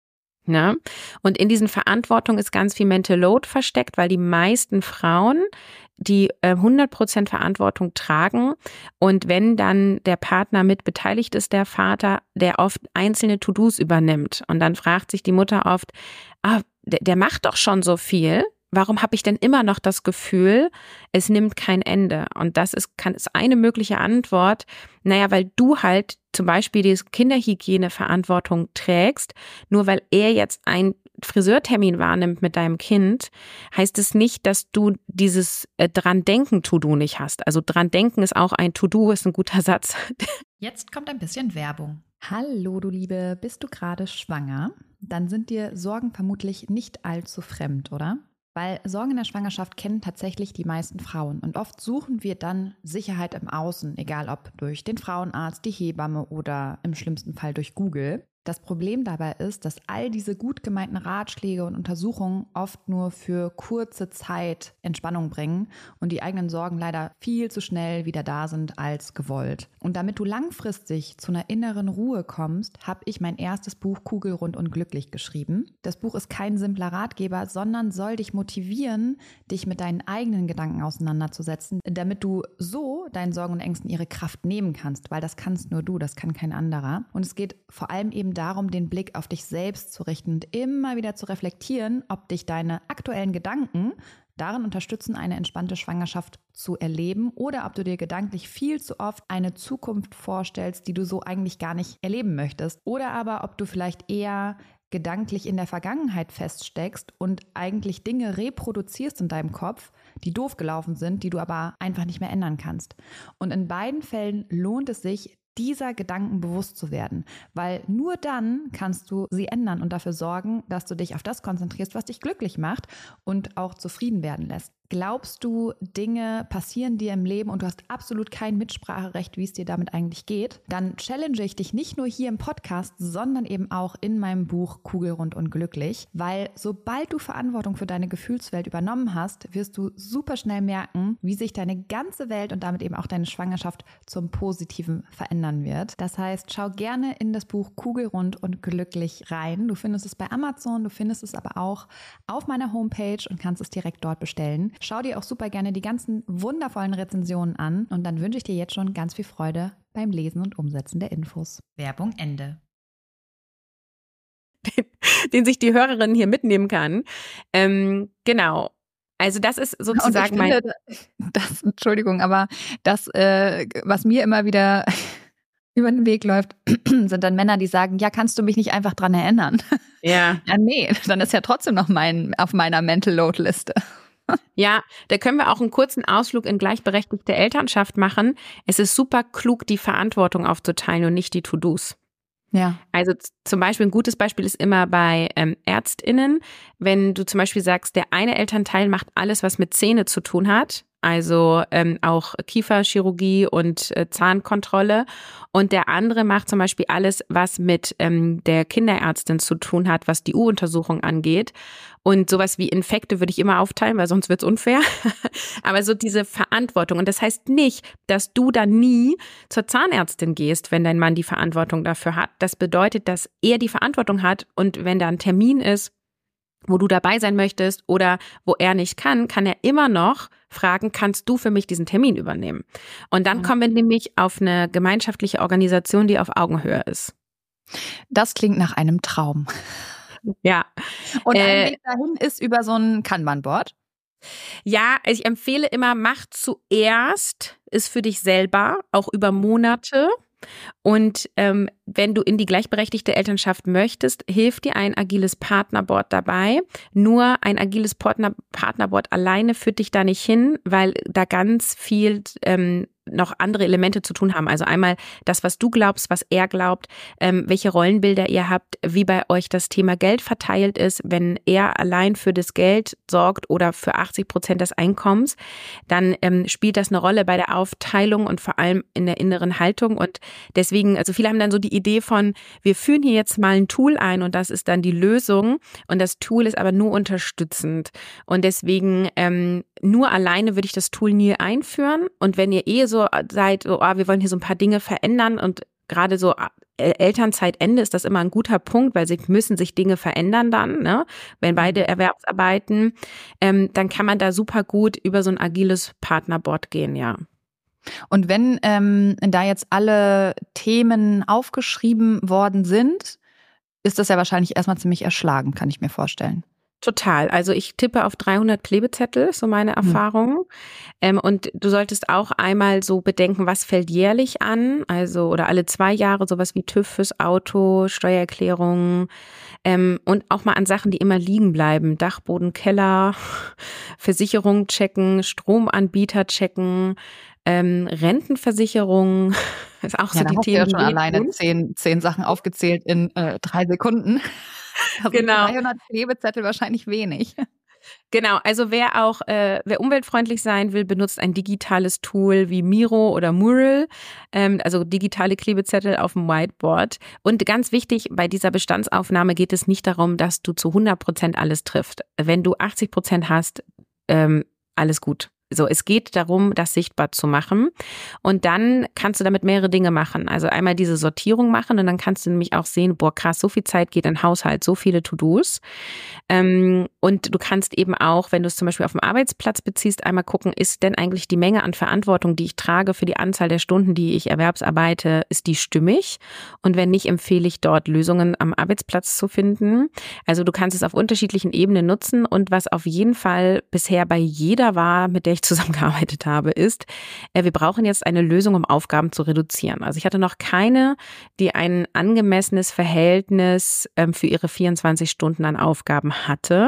Ne? Und in diesen Verantwortung ist ganz viel Mental Load versteckt, weil die meisten Frauen die äh, hundert Prozent Verantwortung tragen und wenn dann der Partner mit beteiligt ist, der Vater, der oft einzelne To-Dos übernimmt und dann fragt sich die Mutter oft, ah, der, der macht doch schon so viel, warum habe ich denn immer noch das Gefühl, es nimmt kein Ende? Und das ist, kann, ist eine mögliche Antwort, naja, weil du halt zum Beispiel die Kinderhygieneverantwortung trägst, nur weil er jetzt einen Friseurtermin wahrnimmt mit deinem Kind, heißt es nicht, dass du dieses äh, Dran-Denken-To-Do nicht hast. Also Dran-Denken ist auch ein To-Do, ist ein guter Satz. Jetzt kommt ein bisschen Werbung. Hallo du Liebe, bist du gerade schwanger? Dann sind dir Sorgen vermutlich nicht allzu fremd, oder? Weil Sorgen in der Schwangerschaft kennen tatsächlich die meisten Frauen und oft suchen wir dann Sicherheit im Außen, egal ob durch den Frauenarzt, die Hebamme oder im schlimmsten Fall durch Google. Das Problem dabei ist, dass all diese gut gemeinten Ratschläge und Untersuchungen oft nur für kurze Zeit Entspannung bringen und die eigenen Sorgen leider viel zu schnell wieder da sind als gewollt. Und damit du langfristig zu einer inneren Ruhe kommst, habe ich mein erstes Buch Kugelrund und glücklich geschrieben. Das Buch ist kein simpler Ratgeber, sondern soll dich motivieren, dich mit deinen eigenen Gedanken auseinanderzusetzen, damit du so deinen Sorgen und Ängsten ihre Kraft nehmen kannst, weil das kannst nur du, das kann kein anderer. Und es geht vor allem eben darum, den Blick auf dich selbst zu richten und immer wieder zu reflektieren, ob dich deine aktuellen Gedanken darin unterstützen, eine entspannte Schwangerschaft zu erleben oder ob du dir gedanklich viel zu oft eine Zukunft vorstellst, die du so eigentlich gar nicht erleben möchtest. Oder aber ob du vielleicht eher gedanklich in der Vergangenheit feststeckst und eigentlich Dinge reproduzierst in deinem Kopf, die doof gelaufen sind, die du aber einfach nicht mehr ändern kannst. Und in beiden Fällen lohnt es sich, dieser Gedanken bewusst zu werden, weil nur dann kannst du sie ändern und dafür sorgen, dass du dich auf das konzentrierst, was dich glücklich macht und auch zufrieden werden lässt. Glaubst du, Dinge passieren dir im Leben und du hast absolut kein Mitspracherecht, wie es dir damit eigentlich geht? Dann challenge ich dich nicht nur hier im Podcast, sondern eben auch in meinem Buch Kugelrund und glücklich, weil sobald du Verantwortung für deine Gefühlswelt übernommen hast, wirst du super schnell merken, wie sich deine ganze Welt und damit eben auch deine Schwangerschaft zum Positiven verändern wird. Das heißt, schau gerne in das Buch Kugelrund und glücklich rein. Du findest es bei Amazon, du findest es aber auch auf meiner Homepage und kannst es direkt dort bestellen. Schau dir auch super gerne die ganzen wundervollen Rezensionen an und dann wünsche ich dir jetzt schon ganz viel Freude beim Lesen und Umsetzen der Infos. Werbung Ende. Den, den sich die Hörerin hier mitnehmen kann. Ähm, genau. Also das ist sozusagen mein... Finde, das, Entschuldigung, aber das, äh, was mir immer wieder über den Weg läuft, sind dann Männer, die sagen, ja, kannst du mich nicht einfach dran erinnern? Ja. Ja, nee, dann ist ja trotzdem noch mein, auf meiner Mental Load Liste. Ja, da können wir auch einen kurzen Ausflug in gleichberechtigte Elternschaft machen. Es ist super klug, die Verantwortung aufzuteilen und nicht die To-Dos. Ja. Also z- zum Beispiel ein gutes Beispiel ist immer bei ähm, ÄrztInnen, wenn du zum Beispiel sagst, der eine Elternteil macht alles, was mit Zähne zu tun hat, also ähm, auch Kieferchirurgie und äh, Zahnkontrolle. Und der andere macht zum Beispiel alles, was mit ähm, der Kinderärztin zu tun hat, was die U-Untersuchung angeht. Und sowas wie Infekte würde ich immer aufteilen, weil sonst wird's unfair. Aber so diese Verantwortung. Und das heißt nicht, dass du dann nie zur Zahnärztin gehst, wenn dein Mann die Verantwortung dafür hat. Das bedeutet, dass er die Verantwortung hat und wenn da ein Termin ist, wo du dabei sein möchtest oder wo er nicht kann, kann er immer noch fragen, kannst du für mich diesen Termin übernehmen? Und dann kommen wir nämlich auf eine gemeinschaftliche Organisation, die auf Augenhöhe ist. Das klingt nach einem Traum. Ja. Und ein Äh, Weg dahin ist über so ein Kanban-Board. Ja, ich empfehle immer, mach zuerst, ist für dich selber, auch über Monate. Und ähm, wenn du in die gleichberechtigte Elternschaft möchtest, hilft dir ein agiles Partnerboard dabei. Nur ein agiles Partner Partnerboard alleine führt dich da nicht hin, weil da ganz viel ähm, noch andere Elemente zu tun haben. Also einmal das, was du glaubst, was er glaubt, ähm, welche Rollenbilder ihr habt, wie bei euch das Thema Geld verteilt ist. Wenn er allein für das Geld sorgt oder für achtzig Prozent des Einkommens, dann ähm, spielt das eine Rolle bei der Aufteilung und vor allem in der inneren Haltung. Und deswegen, also viele haben dann so die Idee von, wir führen hier jetzt mal ein Tool ein und das ist dann die Lösung. Und das Tool ist aber nur unterstützend. Und deswegen ähm, nur alleine würde ich das Tool nie einführen. Und wenn ihr eh so seid, so, oh, wir wollen hier so ein paar Dinge verändern und gerade so Elternzeitende ist das immer ein guter Punkt, weil sie müssen sich Dinge verändern dann, ne? Wenn beide Erwerbsarbeiten, ähm, dann kann man da super gut über so ein agiles Partnerboard gehen, ja. Und wenn ähm, da jetzt alle Themen aufgeschrieben worden sind, ist das ja wahrscheinlich erstmal ziemlich erschlagend, kann ich mir vorstellen. Total. Also ich tippe auf dreihundert Klebezettel, so meine Erfahrung. Mhm. Ähm, und du solltest auch einmal so bedenken, was fällt jährlich an, also oder alle zwei Jahre, sowas wie TÜV fürs Auto, Steuererklärung ähm, und auch mal an Sachen, die immer liegen bleiben. Dachboden, Keller, Versicherung checken, Stromanbieter checken, ähm, Rentenversicherung. Ist auch ja, so da die hast Themen. Du ja schon alleine zehn, zehn Sachen aufgezählt in äh, drei Sekunden. Also genau. dreihundert Klebezettel wahrscheinlich wenig. Genau, also wer auch, äh, wer umweltfreundlich sein will, benutzt ein digitales Tool wie Miro oder Mural, ähm, also digitale Klebezettel auf dem Whiteboard. Und ganz wichtig, bei dieser Bestandsaufnahme geht es nicht darum, dass du zu hundert Prozent alles triffst. Wenn du achtzig Prozent hast, ähm, alles gut. So, es geht darum, das sichtbar zu machen. Und dann kannst du damit mehrere Dinge machen. Also einmal diese Sortierung machen und dann kannst du nämlich auch sehen, boah krass, so viel Zeit geht in den Haushalt, so viele To-Dos. Ähm, und du kannst eben auch, wenn du es zum Beispiel auf dem Arbeitsplatz beziehst, einmal gucken, ist denn eigentlich die Menge an Verantwortung, die ich trage für die Anzahl der Stunden, die ich erwerbsarbeite, ist die stimmig? Und wenn nicht, empfehle ich dort Lösungen am Arbeitsplatz zu finden. Also du kannst es auf unterschiedlichen Ebenen nutzen und was auf jeden Fall bisher bei jeder war, mit der ich zusammengearbeitet habe, ist, äh, wir brauchen jetzt eine Lösung, um Aufgaben zu reduzieren. Also ich hatte noch keine, die ein angemessenes Verhältnis ähm, für ihre vierundzwanzig Stunden an Aufgaben hatte,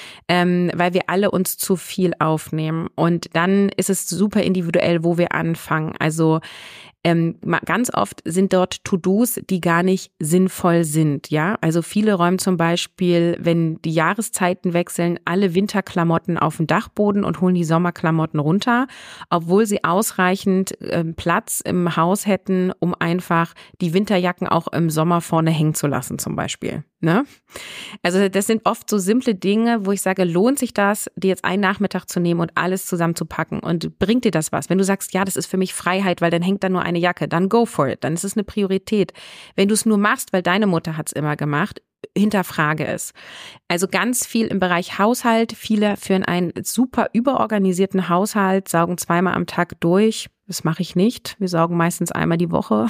ähm, weil wir alle uns zu viel aufnehmen. Und dann ist es super individuell, wo wir anfangen. Also Ähm, ganz oft sind dort To-Dos, die gar nicht sinnvoll sind, ja. Also viele räumen zum Beispiel, wenn die Jahreszeiten wechseln, alle Winterklamotten auf den Dachboden und holen die Sommerklamotten runter, obwohl sie ausreichend äh, Platz im Haus hätten, um einfach die Winterjacken auch im Sommer vorne hängen zu lassen zum Beispiel, ne? Also das sind oft so simple Dinge, wo ich sage, lohnt sich das, dir jetzt einen Nachmittag zu nehmen und alles zusammenzupacken und bringt dir das was? Wenn du sagst, ja, das ist für mich Freiheit, weil dann hängt da nur eine Jacke, dann go for it, dann ist es eine Priorität. Wenn du es nur machst, weil deine Mutter hat es immer gemacht, hinterfrage es. Also ganz viel im Bereich Haushalt, viele führen einen super überorganisierten Haushalt, saugen zweimal am Tag durch. Das mache ich nicht. Wir saugen meistens einmal die Woche.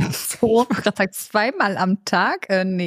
So, das heißt zweimal am Tag? Äh, nee.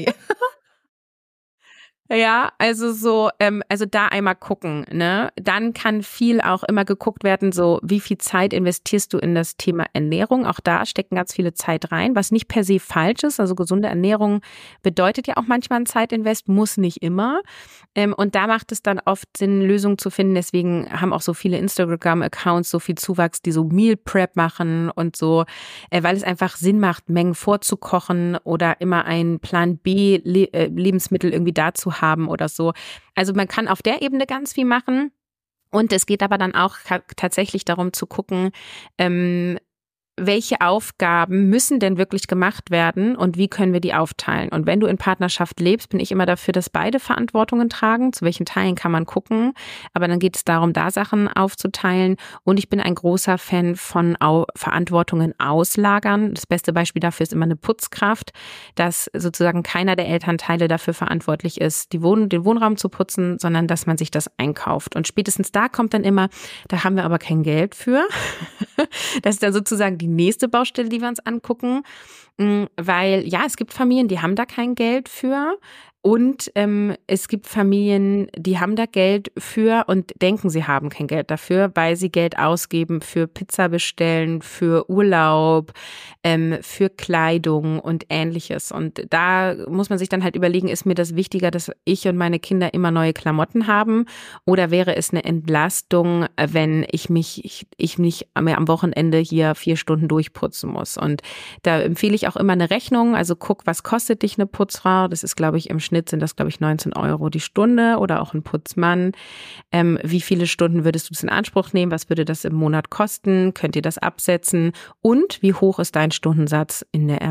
Ja, also so, ähm, also da einmal gucken, ne? Dann kann viel auch immer geguckt werden, so wie viel Zeit investierst du in das Thema Ernährung? Auch da stecken ganz viele Zeit rein, was nicht per se falsch ist. Also gesunde Ernährung bedeutet ja auch manchmal ein Zeitinvest, muss nicht immer. Ähm, und da macht es dann oft Sinn, Lösungen zu finden. Deswegen haben auch so viele Instagram-Accounts so viel Zuwachs, die so Meal Prep machen und so, äh, weil es einfach Sinn macht, Mengen vorzukochen oder immer ein Plan B Le- äh, Lebensmittel irgendwie dazu haben oder so. Also man kann auf der Ebene ganz viel machen und es geht aber dann auch tatsächlich darum zu gucken, ähm, welche Aufgaben müssen denn wirklich gemacht werden und wie können wir die aufteilen? Und wenn du in Partnerschaft lebst, bin ich immer dafür, dass beide Verantwortungen tragen. Zu welchen Teilen kann man gucken? Aber dann geht es darum, da Sachen aufzuteilen. Und ich bin ein großer Fan von Au- Verantwortungen auslagern. Das beste Beispiel dafür ist immer eine Putzkraft, dass sozusagen keiner der Elternteile dafür verantwortlich ist, die Wohn- den Wohnraum zu putzen, sondern dass man sich das einkauft. Und spätestens da kommt dann immer, da haben wir aber kein Geld für. Das ist dann sozusagen die nächste Baustelle, die wir uns angucken, weil ja, es gibt Familien, die haben da kein Geld für und ähm, es gibt Familien, die haben da Geld für und denken, sie haben kein Geld dafür, weil sie Geld ausgeben für Pizza bestellen, für Urlaub, ähm, für Kleidung und Ähnliches. Und da muss man sich dann halt überlegen, ist mir das wichtiger, dass ich und meine Kinder immer neue Klamotten haben oder wäre es eine Entlastung, wenn ich mich, ich, ich nicht am Wochenende hier vier Stunden durchputzen muss? Und da empfehle ich auch immer eine Rechnung, also guck, was kostet dich eine Putzfrau? Das ist, glaube ich, im Schnitt sind das, glaube ich, neunzehn Euro die Stunde oder auch ein Putzmann. Ähm, wie viele Stunden würdest du das in Anspruch nehmen? Was würde das im Monat kosten? Könnt ihr das absetzen? Und wie hoch ist dein Stundensatz in der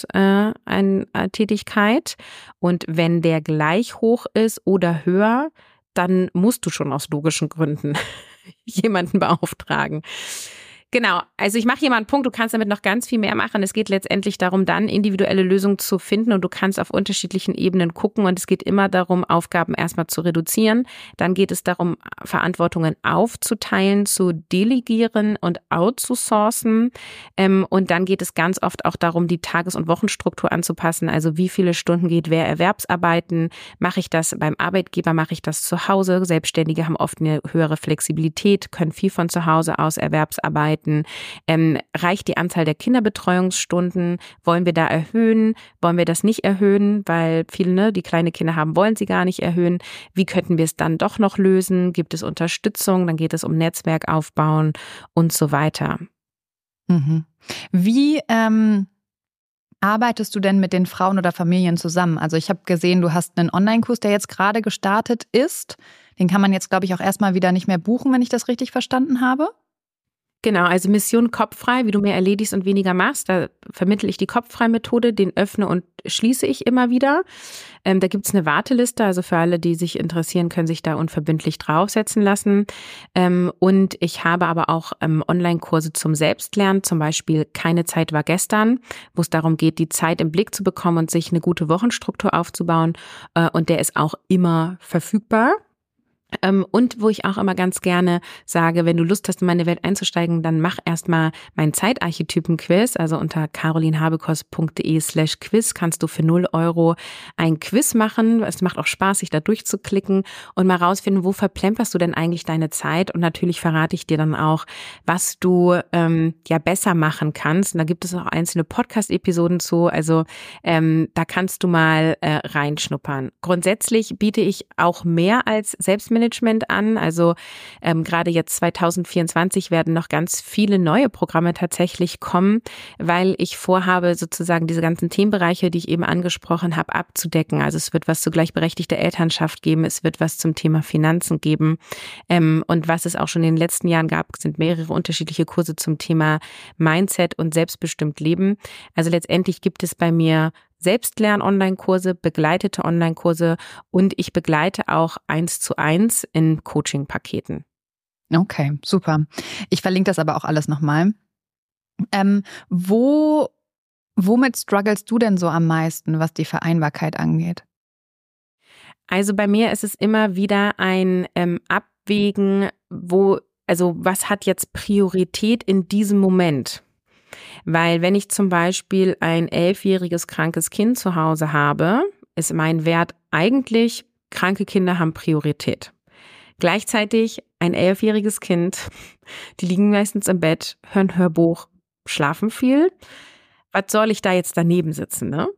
Erwerbstätigkeit? Und wenn der gleich hoch ist oder höher, dann musst du schon aus logischen Gründen jemanden beauftragen. Genau, also ich mache hier mal einen Punkt, du kannst damit noch ganz viel mehr machen. Es geht letztendlich darum, dann individuelle Lösungen zu finden und du kannst auf unterschiedlichen Ebenen gucken und es geht immer darum, Aufgaben erstmal zu reduzieren. Dann geht es darum, Verantwortungen aufzuteilen, zu delegieren und outzusourcen. Und dann geht es ganz oft auch darum, die Tages- und Wochenstruktur anzupassen. Also wie viele Stunden geht wer Erwerbsarbeiten? Mache ich das beim Arbeitgeber, mache ich das zu Hause? Selbstständige haben oft eine höhere Flexibilität, können viel von zu Hause aus Erwerbsarbeiten. Ähm, reicht die Anzahl der Kinderbetreuungsstunden? Wollen wir da erhöhen? Wollen wir das nicht erhöhen? Weil viele, ne, die kleine Kinder haben, wollen sie gar nicht erhöhen. Wie könnten wir es dann doch noch lösen? Gibt es Unterstützung? Dann geht es um Netzwerk aufbauen und so weiter. Mhm. Wie ähm, arbeitest du denn mit den Frauen oder Familien zusammen? Also ich habe gesehen, du hast einen Online-Kurs, der jetzt gerade gestartet ist. Den kann man jetzt, glaube ich, auch erstmal wieder nicht mehr buchen, wenn ich das richtig verstanden habe. Genau, also Mission Kopffrei, wie du mehr erledigst und weniger machst, da vermittle ich die Kopffrei-Methode, den öffne und schließe ich immer wieder. Ähm, da gibt's eine Warteliste, also für alle, die sich interessieren, können sich da unverbindlich draufsetzen lassen. Ähm, und ich habe aber auch ähm, Online-Kurse zum Selbstlernen, zum Beispiel Keine Zeit war gestern, wo es darum geht, die Zeit im Blick zu bekommen und sich eine gute Wochenstruktur aufzubauen. Äh, und der ist auch immer verfügbar. Und wo ich auch immer ganz gerne sage, wenn du Lust hast, in meine Welt einzusteigen, dann mach erstmal meinen Zeitarchetypen-Quiz. Also unter carolinhabekos.de slash quiz kannst du für null Euro ein Quiz machen. Es macht auch Spaß, sich da durchzuklicken und mal rausfinden, wo verplemperst du denn eigentlich deine Zeit? Und natürlich verrate ich dir dann auch, was du ähm, ja besser machen kannst. Und da gibt es auch einzelne Podcast-Episoden zu. Also ähm, da kannst du mal äh, reinschnuppern. Grundsätzlich biete ich auch mehr als Selbstmanagement an. Also ähm, gerade jetzt zwanzig vierundzwanzig werden noch ganz viele neue Programme tatsächlich kommen, weil ich vorhabe, sozusagen diese ganzen Themenbereiche, die ich eben angesprochen habe, abzudecken. Also es wird was zu gleichberechtigter Elternschaft geben, es wird was zum Thema Finanzen geben. Ähm, und was es auch schon in den letzten Jahren gab, sind mehrere unterschiedliche Kurse zum Thema Mindset und selbstbestimmt Leben. Also letztendlich gibt es bei mir Selbstlern-Online-Kurse, begleitete Online-Kurse und ich begleite auch eins zu eins in Coaching-Paketen. Okay, super. Ich verlinke das aber auch alles nochmal. Ähm, wo, womit strugglest du denn so am meisten, was die Vereinbarkeit angeht? Also bei mir ist es immer wieder ein ähm, Abwägen, wo, also was hat jetzt Priorität in diesem Moment? Weil wenn ich zum Beispiel ein elfjähriges krankes Kind zu Hause habe, ist mein Wert eigentlich, kranke Kinder haben Priorität. Gleichzeitig ein elfjähriges Kind, die liegen meistens im Bett, hören Hörbuch, schlafen viel. Was soll ich da jetzt daneben sitzen, ne?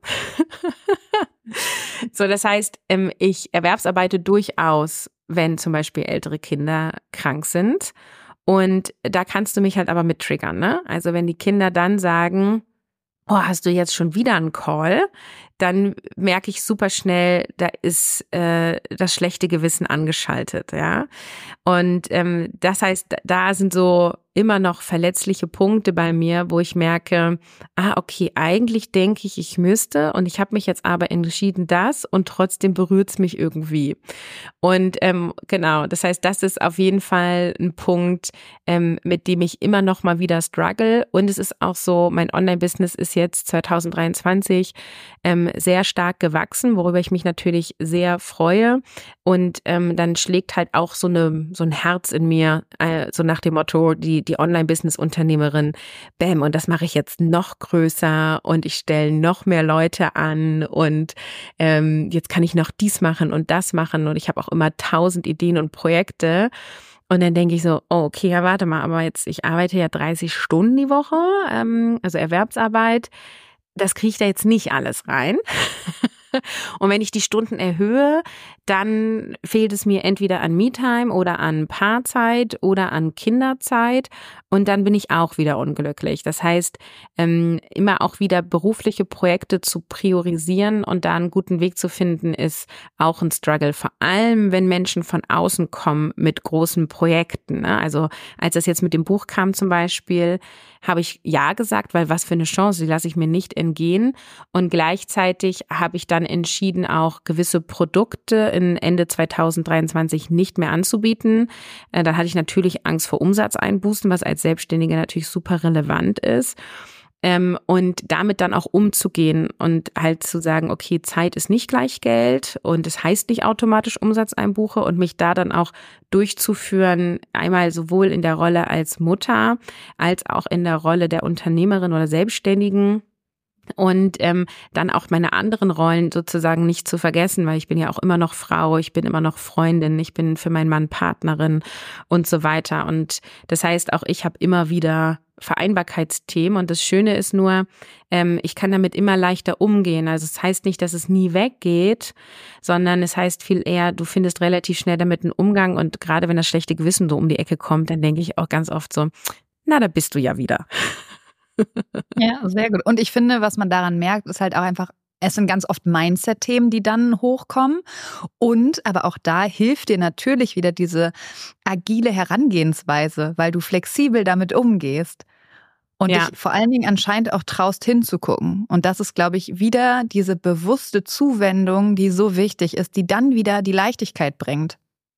So, das heißt, ich erwerbsarbeite durchaus, wenn zum Beispiel ältere Kinder krank sind. Und da kannst du mich halt aber mit triggern, ne? Also wenn die Kinder dann sagen, oh, hast du jetzt schon wieder einen Call? Dann merke ich super schnell, da ist äh, das schlechte Gewissen angeschaltet, ja. Und ähm, das heißt, da sind so immer noch verletzliche Punkte bei mir, wo ich merke, ah, okay, eigentlich denke ich, ich müsste und ich habe mich jetzt aber entschieden, das und trotzdem berührt es mich irgendwie. Und ähm, genau, das heißt, das ist auf jeden Fall ein Punkt, ähm, mit dem ich immer noch mal wieder struggle. Und es ist auch so, mein Online-Business ist jetzt zwanzig dreiundzwanzig ähm, sehr stark gewachsen, worüber ich mich natürlich sehr freue. Und ähm, dann schlägt halt auch so eine so ein Herz in mir, äh, so nach dem Motto, die die Online-Business-Unternehmerin, bam, und das mache ich jetzt noch größer und ich stelle noch mehr Leute an und ähm, jetzt kann ich noch dies machen und das machen und ich habe auch immer tausend Ideen und Projekte. Und dann denke ich so, oh, okay, ja, warte mal, aber jetzt, ich arbeite ja dreißig Stunden die Woche, ähm, also Erwerbsarbeit, das kriege ich da jetzt nicht alles rein. Und wenn ich die Stunden erhöhe, dann fehlt es mir entweder an Me-Time oder an Paarzeit oder an Kinderzeit und dann bin ich auch wieder unglücklich. Das heißt, ähm, immer auch wieder berufliche Projekte zu priorisieren und da einen guten Weg zu finden, ist auch ein Struggle. Vor allem, wenn Menschen von außen kommen mit großen Projekten, ne? Also als das jetzt mit dem Buch kam zum Beispiel, habe ich ja gesagt, weil was für eine Chance, die lasse ich mir nicht entgehen. Und gleichzeitig habe ich dann dann entschieden, auch gewisse Produkte in Ende zwanzig dreiundzwanzig nicht mehr anzubieten. Äh, da hatte ich natürlich Angst vor Umsatzeinbußen, was als Selbstständige natürlich super relevant ist. Ähm, und damit dann auch umzugehen und halt zu sagen, okay, Zeit ist nicht gleich Geld und es heißt nicht automatisch Umsatzeinbuche und mich da dann auch durchzuführen, einmal sowohl in der Rolle als Mutter als auch in der Rolle der Unternehmerin oder Selbstständigen. Und ähm, dann auch meine anderen Rollen sozusagen nicht zu vergessen, weil ich bin ja auch immer noch Frau, ich bin immer noch Freundin, ich bin für meinen Mann Partnerin und so weiter. Und das heißt, auch ich habe immer wieder Vereinbarkeitsthemen. Und das Schöne ist nur, ähm, ich kann damit immer leichter umgehen. Also es heißt nicht, dass es nie weggeht, sondern es heißt viel eher, du findest relativ schnell damit einen Umgang. Und gerade wenn das schlechte Gewissen so um die Ecke kommt, dann denke ich auch ganz oft so, na, da bist du ja wieder. Ja, sehr gut. Und ich finde, was man daran merkt, ist halt auch einfach, es sind ganz oft Mindset-Themen, die dann hochkommen. Und aber auch da hilft dir natürlich wieder diese agile Herangehensweise, weil du flexibel damit umgehst. Und ja. dich vor allen Dingen anscheinend auch traust hinzugucken. Und das ist, glaube ich, wieder diese bewusste Zuwendung, die so wichtig ist, die dann wieder die Leichtigkeit bringt.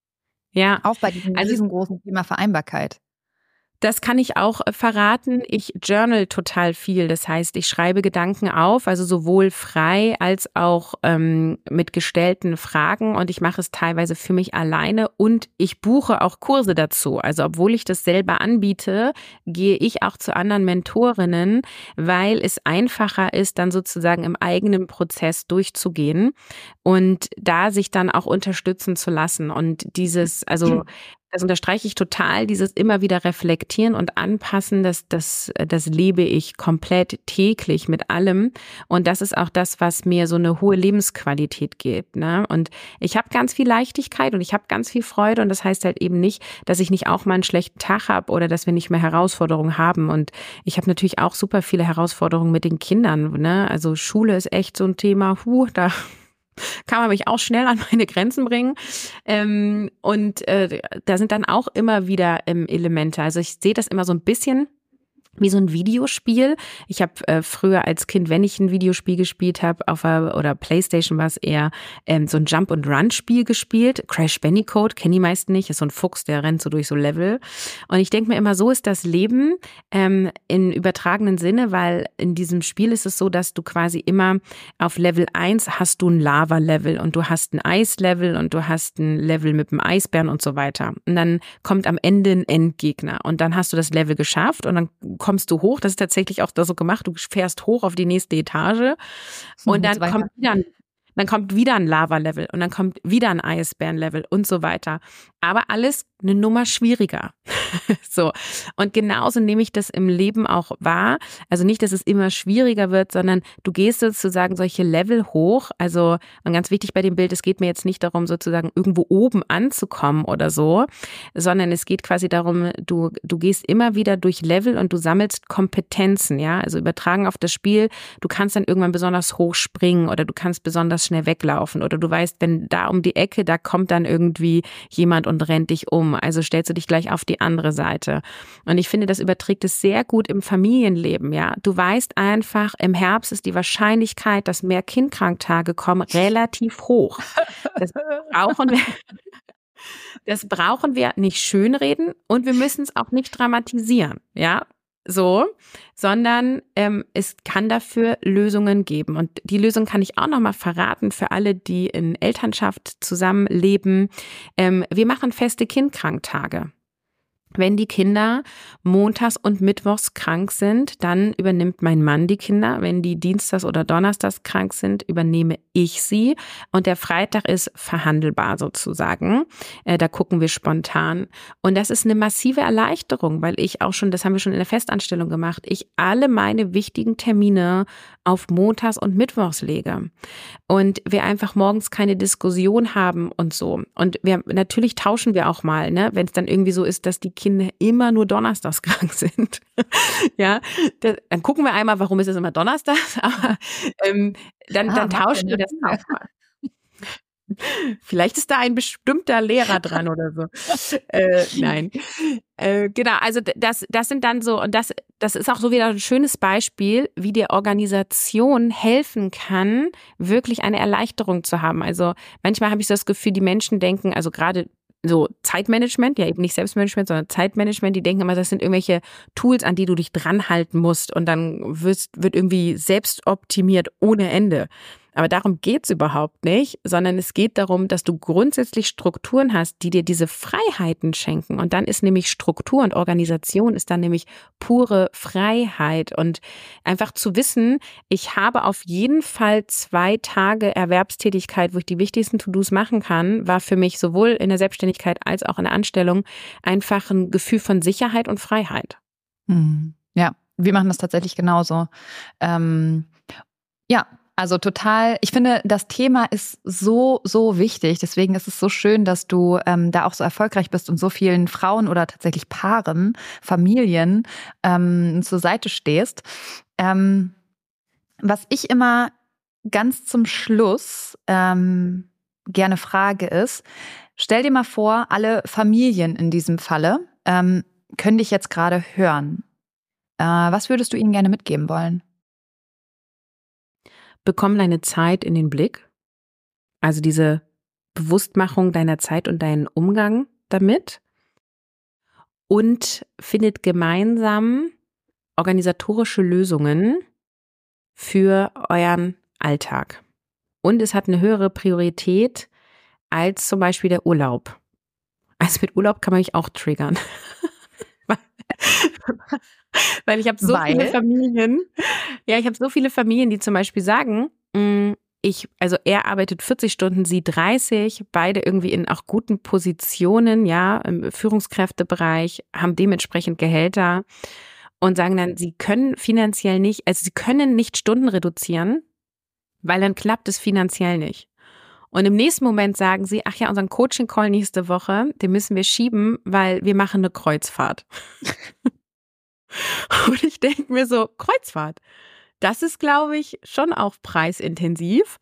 Ja. Auch bei diesem also, riesengroßen Thema Vereinbarkeit. Das kann ich auch verraten. Ich journal total viel. Das heißt, ich schreibe Gedanken auf, also sowohl frei als auch ähm, mit gestellten Fragen. Und ich mache es teilweise für mich alleine und ich buche auch Kurse dazu. Also obwohl ich das selber anbiete, gehe ich auch zu anderen Mentorinnen, weil es einfacher ist, dann sozusagen im eigenen Prozess durchzugehen und da sich dann auch unterstützen zu lassen. Und dieses, also das unterstreiche ich total, dieses immer wieder reflektieren und anpassen, das, das, das lebe ich komplett täglich mit allem. Und das ist auch das, was mir so eine hohe Lebensqualität gibt, ne? Und ich habe ganz viel Leichtigkeit und ich habe ganz viel Freude und das heißt halt eben nicht, dass ich nicht auch mal einen schlechten Tag habe oder dass wir nicht mehr Herausforderungen haben. Und ich habe natürlich auch super viele Herausforderungen mit den Kindern, ne? Also Schule ist echt so ein Thema, huh, da kann man mich auch schnell an meine Grenzen bringen. Ähm, und äh, da sind dann auch immer wieder ähm, Elemente. Also ich sehe das immer so ein bisschen wie so ein Videospiel. Ich habe äh, früher als Kind, wenn ich ein Videospiel gespielt habe, auf einer, oder Playstation war es eher ähm, so ein Jump-and-Run-Spiel gespielt. Crash Bandicoot, kennen die meisten nicht, ist so ein Fuchs, der rennt so durch so Level. Und ich denke mir immer, so ist das Leben ähm, in übertragenen Sinne, weil in diesem Spiel ist es so, dass du quasi immer auf Level eins hast du ein Lava-Level und du hast ein Eis-Level und du hast ein Level mit einem Eisbären und so weiter. Und dann kommt am Ende ein Endgegner und dann hast du das Level geschafft und dann kommst du hoch, das ist tatsächlich auch da so gemacht, du fährst hoch auf die nächste Etage und dann kommt wieder ein, dann kommt wieder ein Lava-Level und dann kommt wieder ein Eisbären-Level und so weiter. Aber alles eine Nummer schwieriger. So. Und genauso nehme ich das im Leben auch wahr. Also nicht, dass es immer schwieriger wird, sondern du gehst sozusagen solche Level hoch. Also, und ganz wichtig bei dem Bild, es geht mir jetzt nicht darum, sozusagen irgendwo oben anzukommen oder so, sondern es geht quasi darum, du, du gehst immer wieder durch Level und du sammelst Kompetenzen, ja. Also übertragen auf das Spiel, du kannst dann irgendwann besonders hoch springen oder du kannst besonders schnell weglaufen oder du weißt, wenn da um die Ecke, da kommt dann irgendwie jemand und rennt dich um. Also stellst du dich gleich auf die andere Seite. Und ich finde, das überträgt es sehr gut im Familienleben, ja. Du weißt einfach, im Herbst ist die Wahrscheinlichkeit, dass mehr Kindkranktage kommen, relativ hoch. Das brauchen wir, das brauchen wir nicht schönreden und wir müssen es auch nicht dramatisieren, ja. So, sondern ähm, es kann dafür Lösungen geben. Und die Lösung kann ich auch nochmal verraten für alle, die in Elternschaft zusammenleben. Ähm, wir machen feste Kindkranktage. Wenn die Kinder montags und mittwochs krank sind, dann übernimmt mein Mann die Kinder. Wenn die dienstags oder donnerstags krank sind, übernehme ich sie. Und der Freitag ist verhandelbar sozusagen. Äh, da gucken wir spontan. Und das ist eine massive Erleichterung, weil ich auch schon, das haben wir schon in der Festanstellung gemacht, ich alle meine wichtigen Termine auf montags und mittwochs lege. Und wir einfach morgens keine Diskussion haben und so. Und wir natürlich tauschen wir auch mal, ne, wenn es dann irgendwie so ist, dass die Kinder immer nur donnerstags krank sind. Ja, das, dann gucken wir einmal, warum ist es immer donnerstags, aber ähm, dann, ah, dann tauschen wir das auch mal. Vielleicht ist da ein bestimmter Lehrer dran oder so. äh, nein. Äh, genau, also das, das sind dann so, und das, das ist auch so wieder ein schönes Beispiel, wie die Organisation helfen kann, wirklich eine Erleichterung zu haben. Also manchmal habe ich so das Gefühl, die Menschen denken, also gerade so Zeitmanagement, ja eben nicht Selbstmanagement, sondern Zeitmanagement, die denken immer, das sind irgendwelche Tools, an die du dich dranhalten musst und dann wirst, wird irgendwie selbst optimiert ohne Ende. Aber darum geht's überhaupt nicht, sondern es geht darum, dass du grundsätzlich Strukturen hast, die dir diese Freiheiten schenken. Und dann ist nämlich Struktur und Organisation ist dann nämlich pure Freiheit. Und einfach zu wissen, ich habe auf jeden Fall zwei Tage Erwerbstätigkeit, wo ich die wichtigsten To-Dos machen kann, war für mich sowohl in der Selbstständigkeit als auch in der Anstellung einfach ein Gefühl von Sicherheit und Freiheit. Hm. Ja, wir machen das tatsächlich genauso. Ähm, ja, Also total, ich finde, das Thema ist so, so wichtig. Deswegen ist es so schön, dass du ähm, da auch so erfolgreich bist und so vielen Frauen oder tatsächlich Paaren, Familien ähm, zur Seite stehst. Ähm, was ich immer ganz zum Schluss ähm, gerne frage ist, stell dir mal vor, alle Familien in diesem Falle ähm, können dich jetzt gerade hören. Äh, was würdest du ihnen gerne mitgeben wollen? Bekomm deine Zeit in den Blick, also diese Bewusstmachung deiner Zeit und deinen Umgang damit, und findet gemeinsam organisatorische Lösungen für euren Alltag. Und es hat eine höhere Priorität als zum Beispiel der Urlaub. Also mit Urlaub kann man mich auch triggern. Weil ich habe so Weil? viele Familien, ja, ich habe so viele Familien, die zum Beispiel sagen, mh, ich, also er arbeitet vierzig Stunden, sie dreißig, beide irgendwie in auch guten Positionen, ja, im Führungskräftebereich, haben dementsprechend Gehälter und sagen dann, sie können finanziell nicht, also sie können nicht Stunden reduzieren, weil dann klappt es finanziell nicht. Und im nächsten Moment sagen sie, ach ja, unseren Coaching-Call nächste Woche, den müssen wir schieben, weil wir machen eine Kreuzfahrt. Und ich denke mir so, Kreuzfahrt, das ist, glaube ich, schon auch preisintensiv.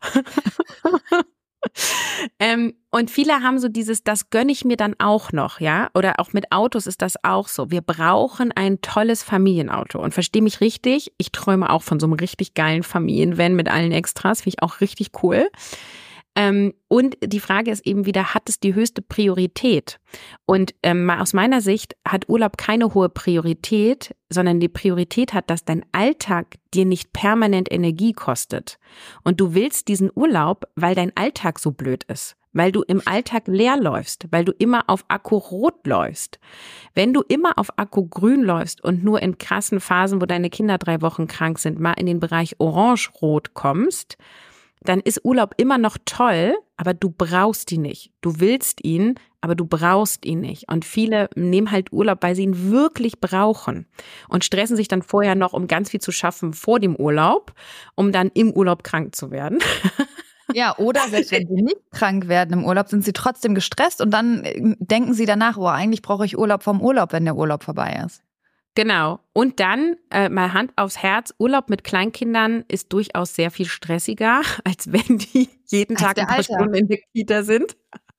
ähm, und viele haben so dieses, das gönne ich mir dann auch noch, ja, oder auch mit Autos ist das auch so. Wir brauchen ein tolles Familienauto und verstehe mich richtig, ich träume auch von so einem richtig geilen Familienvan mit allen Extras, finde ich auch richtig cool. Ähm, und die Frage ist eben wieder, hat es die höchste Priorität? Und ähm, aus meiner Sicht hat Urlaub keine hohe Priorität, sondern die Priorität hat, dass dein Alltag dir nicht permanent Energie kostet. Und du willst diesen Urlaub, weil dein Alltag so blöd ist, weil du im Alltag leer läufst, weil du immer auf Akku rot läufst. Wenn du immer auf Akku grün läufst und nur in krassen Phasen, wo deine Kinder drei Wochen krank sind, mal in den Bereich orange-rot kommst, dann ist Urlaub immer noch toll, aber du brauchst ihn nicht. Du willst ihn, aber du brauchst ihn nicht. Und viele nehmen halt Urlaub, weil sie ihn wirklich brauchen und stressen sich dann vorher noch, um ganz viel zu schaffen vor dem Urlaub, um dann im Urlaub krank zu werden. Ja, oder selbst wenn sie nicht krank werden im Urlaub, sind sie trotzdem gestresst und dann denken sie danach, oh, eigentlich brauche ich Urlaub vom Urlaub, wenn der Urlaub vorbei ist. Genau. Und dann äh, mal Hand aufs Herz, Urlaub mit Kleinkindern ist durchaus sehr viel stressiger, als wenn die jeden Tag ein paar Alltag. Stunden in der Kita sind.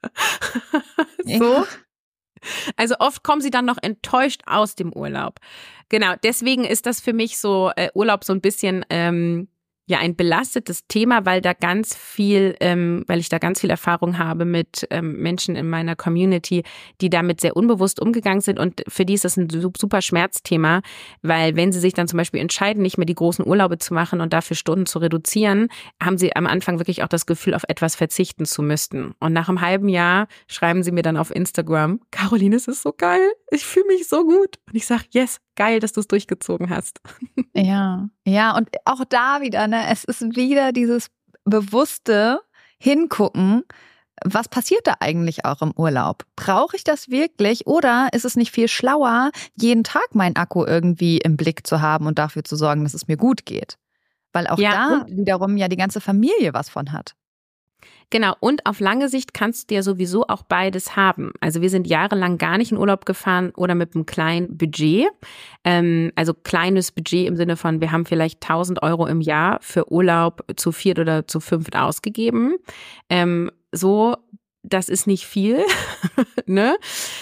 So. Ja. Also oft kommen sie dann noch enttäuscht aus dem Urlaub. Genau, deswegen ist das für mich so, äh, Urlaub so ein bisschen ähm, ja ein belastetes Thema, weil da ganz viel, ähm, weil ich da ganz viel Erfahrung habe mit ähm, Menschen in meiner Community, die damit sehr unbewusst umgegangen sind, und für die ist das ein super Schmerzthema, weil wenn sie sich dann zum Beispiel entscheiden, nicht mehr die großen Urlaube zu machen und dafür Stunden zu reduzieren, haben sie am Anfang wirklich auch das Gefühl, auf etwas verzichten zu müssten. Und nach einem halben Jahr schreiben sie mir dann auf Instagram, Caroline, es ist so geil, ich fühle mich so gut. Und ich sage, yes, geil, dass du es durchgezogen hast. Ja, ja, und auch da wieder, ne, es ist wieder dieses bewusste Hingucken, was passiert da eigentlich auch im Urlaub? Brauche ich das wirklich oder ist es nicht viel schlauer, jeden Tag meinen Akku irgendwie im Blick zu haben und dafür zu sorgen, dass es mir gut geht? Weil auch ja, da wiederum ja die ganze Familie was von hat. Genau, und auf lange Sicht kannst du ja sowieso auch beides haben. Also wir sind jahrelang gar nicht in Urlaub gefahren oder mit einem kleinen Budget. Ähm, also kleines Budget im Sinne von, wir haben vielleicht tausend Euro im Jahr für Urlaub zu viert oder zu fünft ausgegeben. Ähm, so, das ist nicht viel, ne?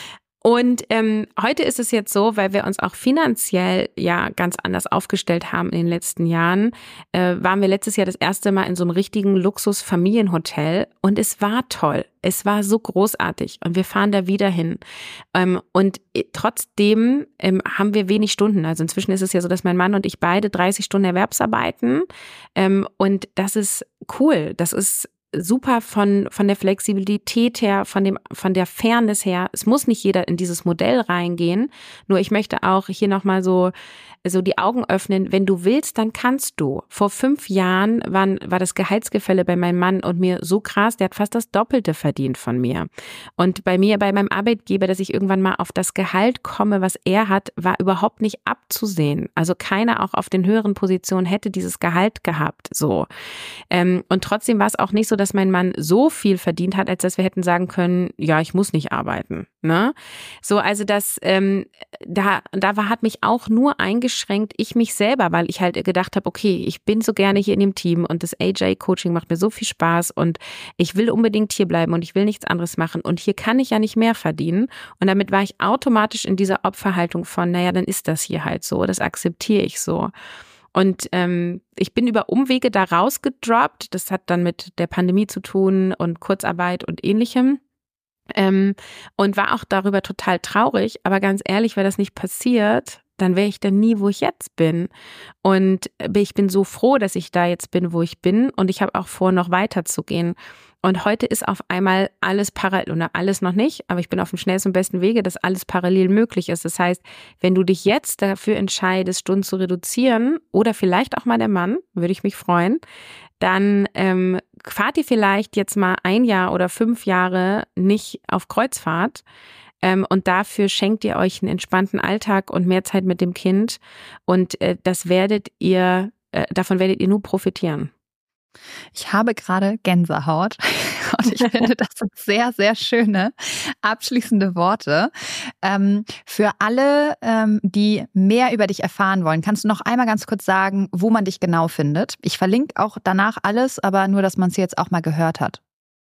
Und ähm, heute ist es jetzt so, weil wir uns auch finanziell ja ganz anders aufgestellt haben in den letzten Jahren, äh, waren wir letztes Jahr das erste Mal in so einem richtigen Luxus-Familienhotel und es war toll. Es war so großartig und wir fahren da wieder hin. Ähm, und trotzdem ähm, haben wir wenig Stunden. Also inzwischen ist es ja so, dass mein Mann und ich beide dreißig Stunden Erwerbsarbeiten ähm, und das ist cool. Das ist super von von der Flexibilität her, von dem von der Fairness her. Es muss nicht jeder in dieses Modell reingehen. Nur ich möchte auch hier nochmal so so die Augen öffnen. Wenn du willst, dann kannst du. Vor fünf Jahren waren, war das Gehaltsgefälle bei meinem Mann und mir so krass. Der hat fast das Doppelte verdient von mir. Und bei mir, bei meinem Arbeitgeber, dass ich irgendwann mal auf das Gehalt komme, was er hat, war überhaupt nicht abzusehen. Also keiner auch auf den höheren Positionen hätte dieses Gehalt gehabt. So. Ähm, und trotzdem war es auch nicht so, dass mein Mann so viel verdient hat, als dass wir hätten sagen können, ja, ich muss nicht arbeiten. Ne? So, also das, ähm, da, da war, hat mich auch nur eingeschränkt, ich mich selber, weil ich halt gedacht habe, okay, ich bin so gerne hier in dem Team und das A J-Coaching macht mir so viel Spaß und ich will unbedingt hier bleiben und ich will nichts anderes machen und hier kann ich ja nicht mehr verdienen. Und damit war ich automatisch in dieser Opferhaltung von, naja, dann ist das hier halt so, das akzeptiere ich so. Und ähm, ich bin über Umwege da rausgedroppt. Das hat dann mit der Pandemie zu tun und Kurzarbeit und Ähnlichem. Ähm, und war auch darüber total traurig. Aber ganz ehrlich, wäre das nicht passiert, dann wäre ich da nie, wo ich jetzt bin. Und ich bin so froh, dass ich da jetzt bin, wo ich bin. Und ich habe auch vor, noch weiterzugehen. Und heute ist auf einmal alles parallel, oder alles noch nicht, aber ich bin auf dem schnellsten und besten Wege, dass alles parallel möglich ist. Das heißt, wenn du dich jetzt dafür entscheidest, Stunden zu reduzieren oder vielleicht auch mal der Mann, würde ich mich freuen, dann ähm, fahrt ihr vielleicht jetzt mal ein Jahr oder fünf Jahre nicht auf Kreuzfahrt ähm, und dafür schenkt ihr euch einen entspannten Alltag und mehr Zeit mit dem Kind und äh, das werdet ihr, äh, davon werdet ihr nur profitieren. Ich habe gerade Gänsehaut und ich finde, das sind sehr, sehr schöne abschließende Worte. Ähm, für alle, ähm, die mehr über dich erfahren wollen, kannst du noch einmal ganz kurz sagen, wo man dich genau findet? Ich verlinke auch danach alles, aber nur, dass man es jetzt auch mal gehört hat.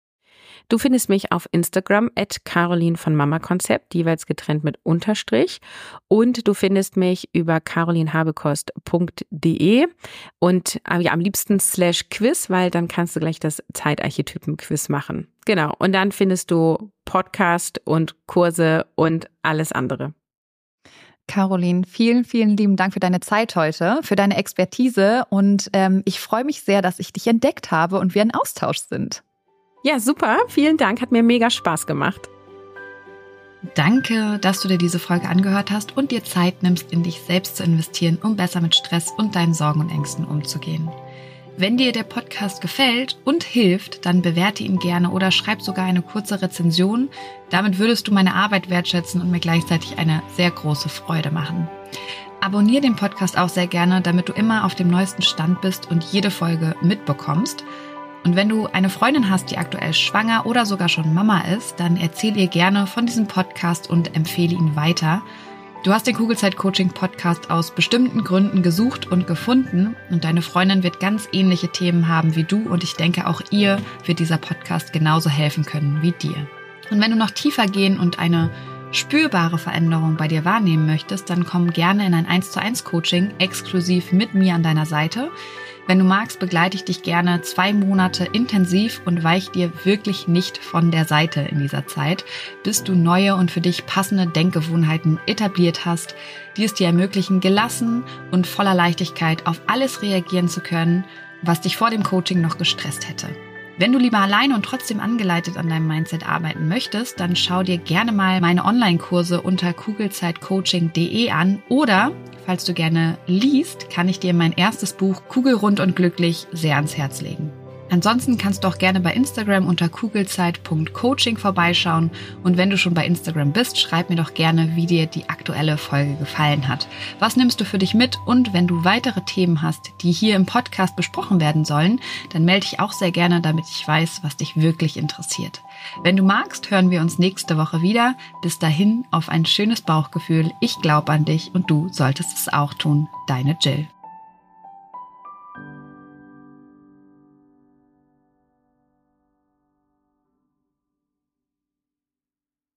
Du findest mich auf Instagram at Caroline von Mama Konzept, jeweils getrennt mit Unterstrich. Und du findest mich über caroline habekost punkt de und äh, ja, am liebsten slash Quiz, weil dann kannst du gleich das Zeitarchetypen-Quiz machen. Genau. Und dann findest du Podcast und Kurse und alles andere. Caroline, vielen, vielen lieben Dank für deine Zeit heute, für deine Expertise. Und ähm, ich freue mich sehr, dass ich dich entdeckt habe und wir in Austausch sind. Ja, super. Vielen Dank. Hat mir mega Spaß gemacht. Danke, dass du dir diese Folge angehört hast und dir Zeit nimmst, in dich selbst zu investieren, um besser mit Stress und deinen Sorgen und Ängsten umzugehen. Wenn dir der Podcast gefällt und hilft, dann bewerte ihn gerne oder schreib sogar eine kurze Rezension. Damit würdest du meine Arbeit wertschätzen und mir gleichzeitig eine sehr große Freude machen. Abonniere den Podcast auch sehr gerne, damit du immer auf dem neuesten Stand bist und jede Folge mitbekommst. Und wenn du eine Freundin hast, die aktuell schwanger oder sogar schon Mama ist, dann erzähl ihr gerne von diesem Podcast und empfehle ihn weiter. Du hast den Kugelzeit-Coaching-Podcast aus bestimmten Gründen gesucht und gefunden und deine Freundin wird ganz ähnliche Themen haben wie du und ich denke, auch ihr wird dieser Podcast genauso helfen können wie dir. Und wenn du noch tiefer gehen und eine spürbare Veränderung bei dir wahrnehmen möchtest, dann komm gerne in ein eins zu eins Coaching exklusiv mit mir an deiner Seite. Wenn du magst, begleite ich dich gerne zwei Monate intensiv und weich dir wirklich nicht von der Seite in dieser Zeit, bis du neue und für dich passende Denkgewohnheiten etabliert hast, die es dir ermöglichen, gelassen und voller Leichtigkeit auf alles reagieren zu können, was dich vor dem Coaching noch gestresst hätte. Wenn du lieber alleine und trotzdem angeleitet an deinem Mindset arbeiten möchtest, dann schau dir gerne mal meine Online-Kurse unter kugelzeitcoaching punkt de an oder, falls du gerne liest, kann ich dir mein erstes Buch Kugelrund und glücklich sehr ans Herz legen. Ansonsten kannst du auch gerne bei Instagram unter kugelzeit punkt coaching vorbeischauen. Und wenn du schon bei Instagram bist, schreib mir doch gerne, wie dir die aktuelle Folge gefallen hat. Was nimmst du für dich mit? Und wenn du weitere Themen hast, die hier im Podcast besprochen werden sollen, dann melde dich auch sehr gerne, damit ich weiß, was dich wirklich interessiert. Wenn du magst, hören wir uns nächste Woche wieder. Bis dahin auf ein schönes Bauchgefühl. Ich glaube an dich und du solltest es auch tun. Deine Jill.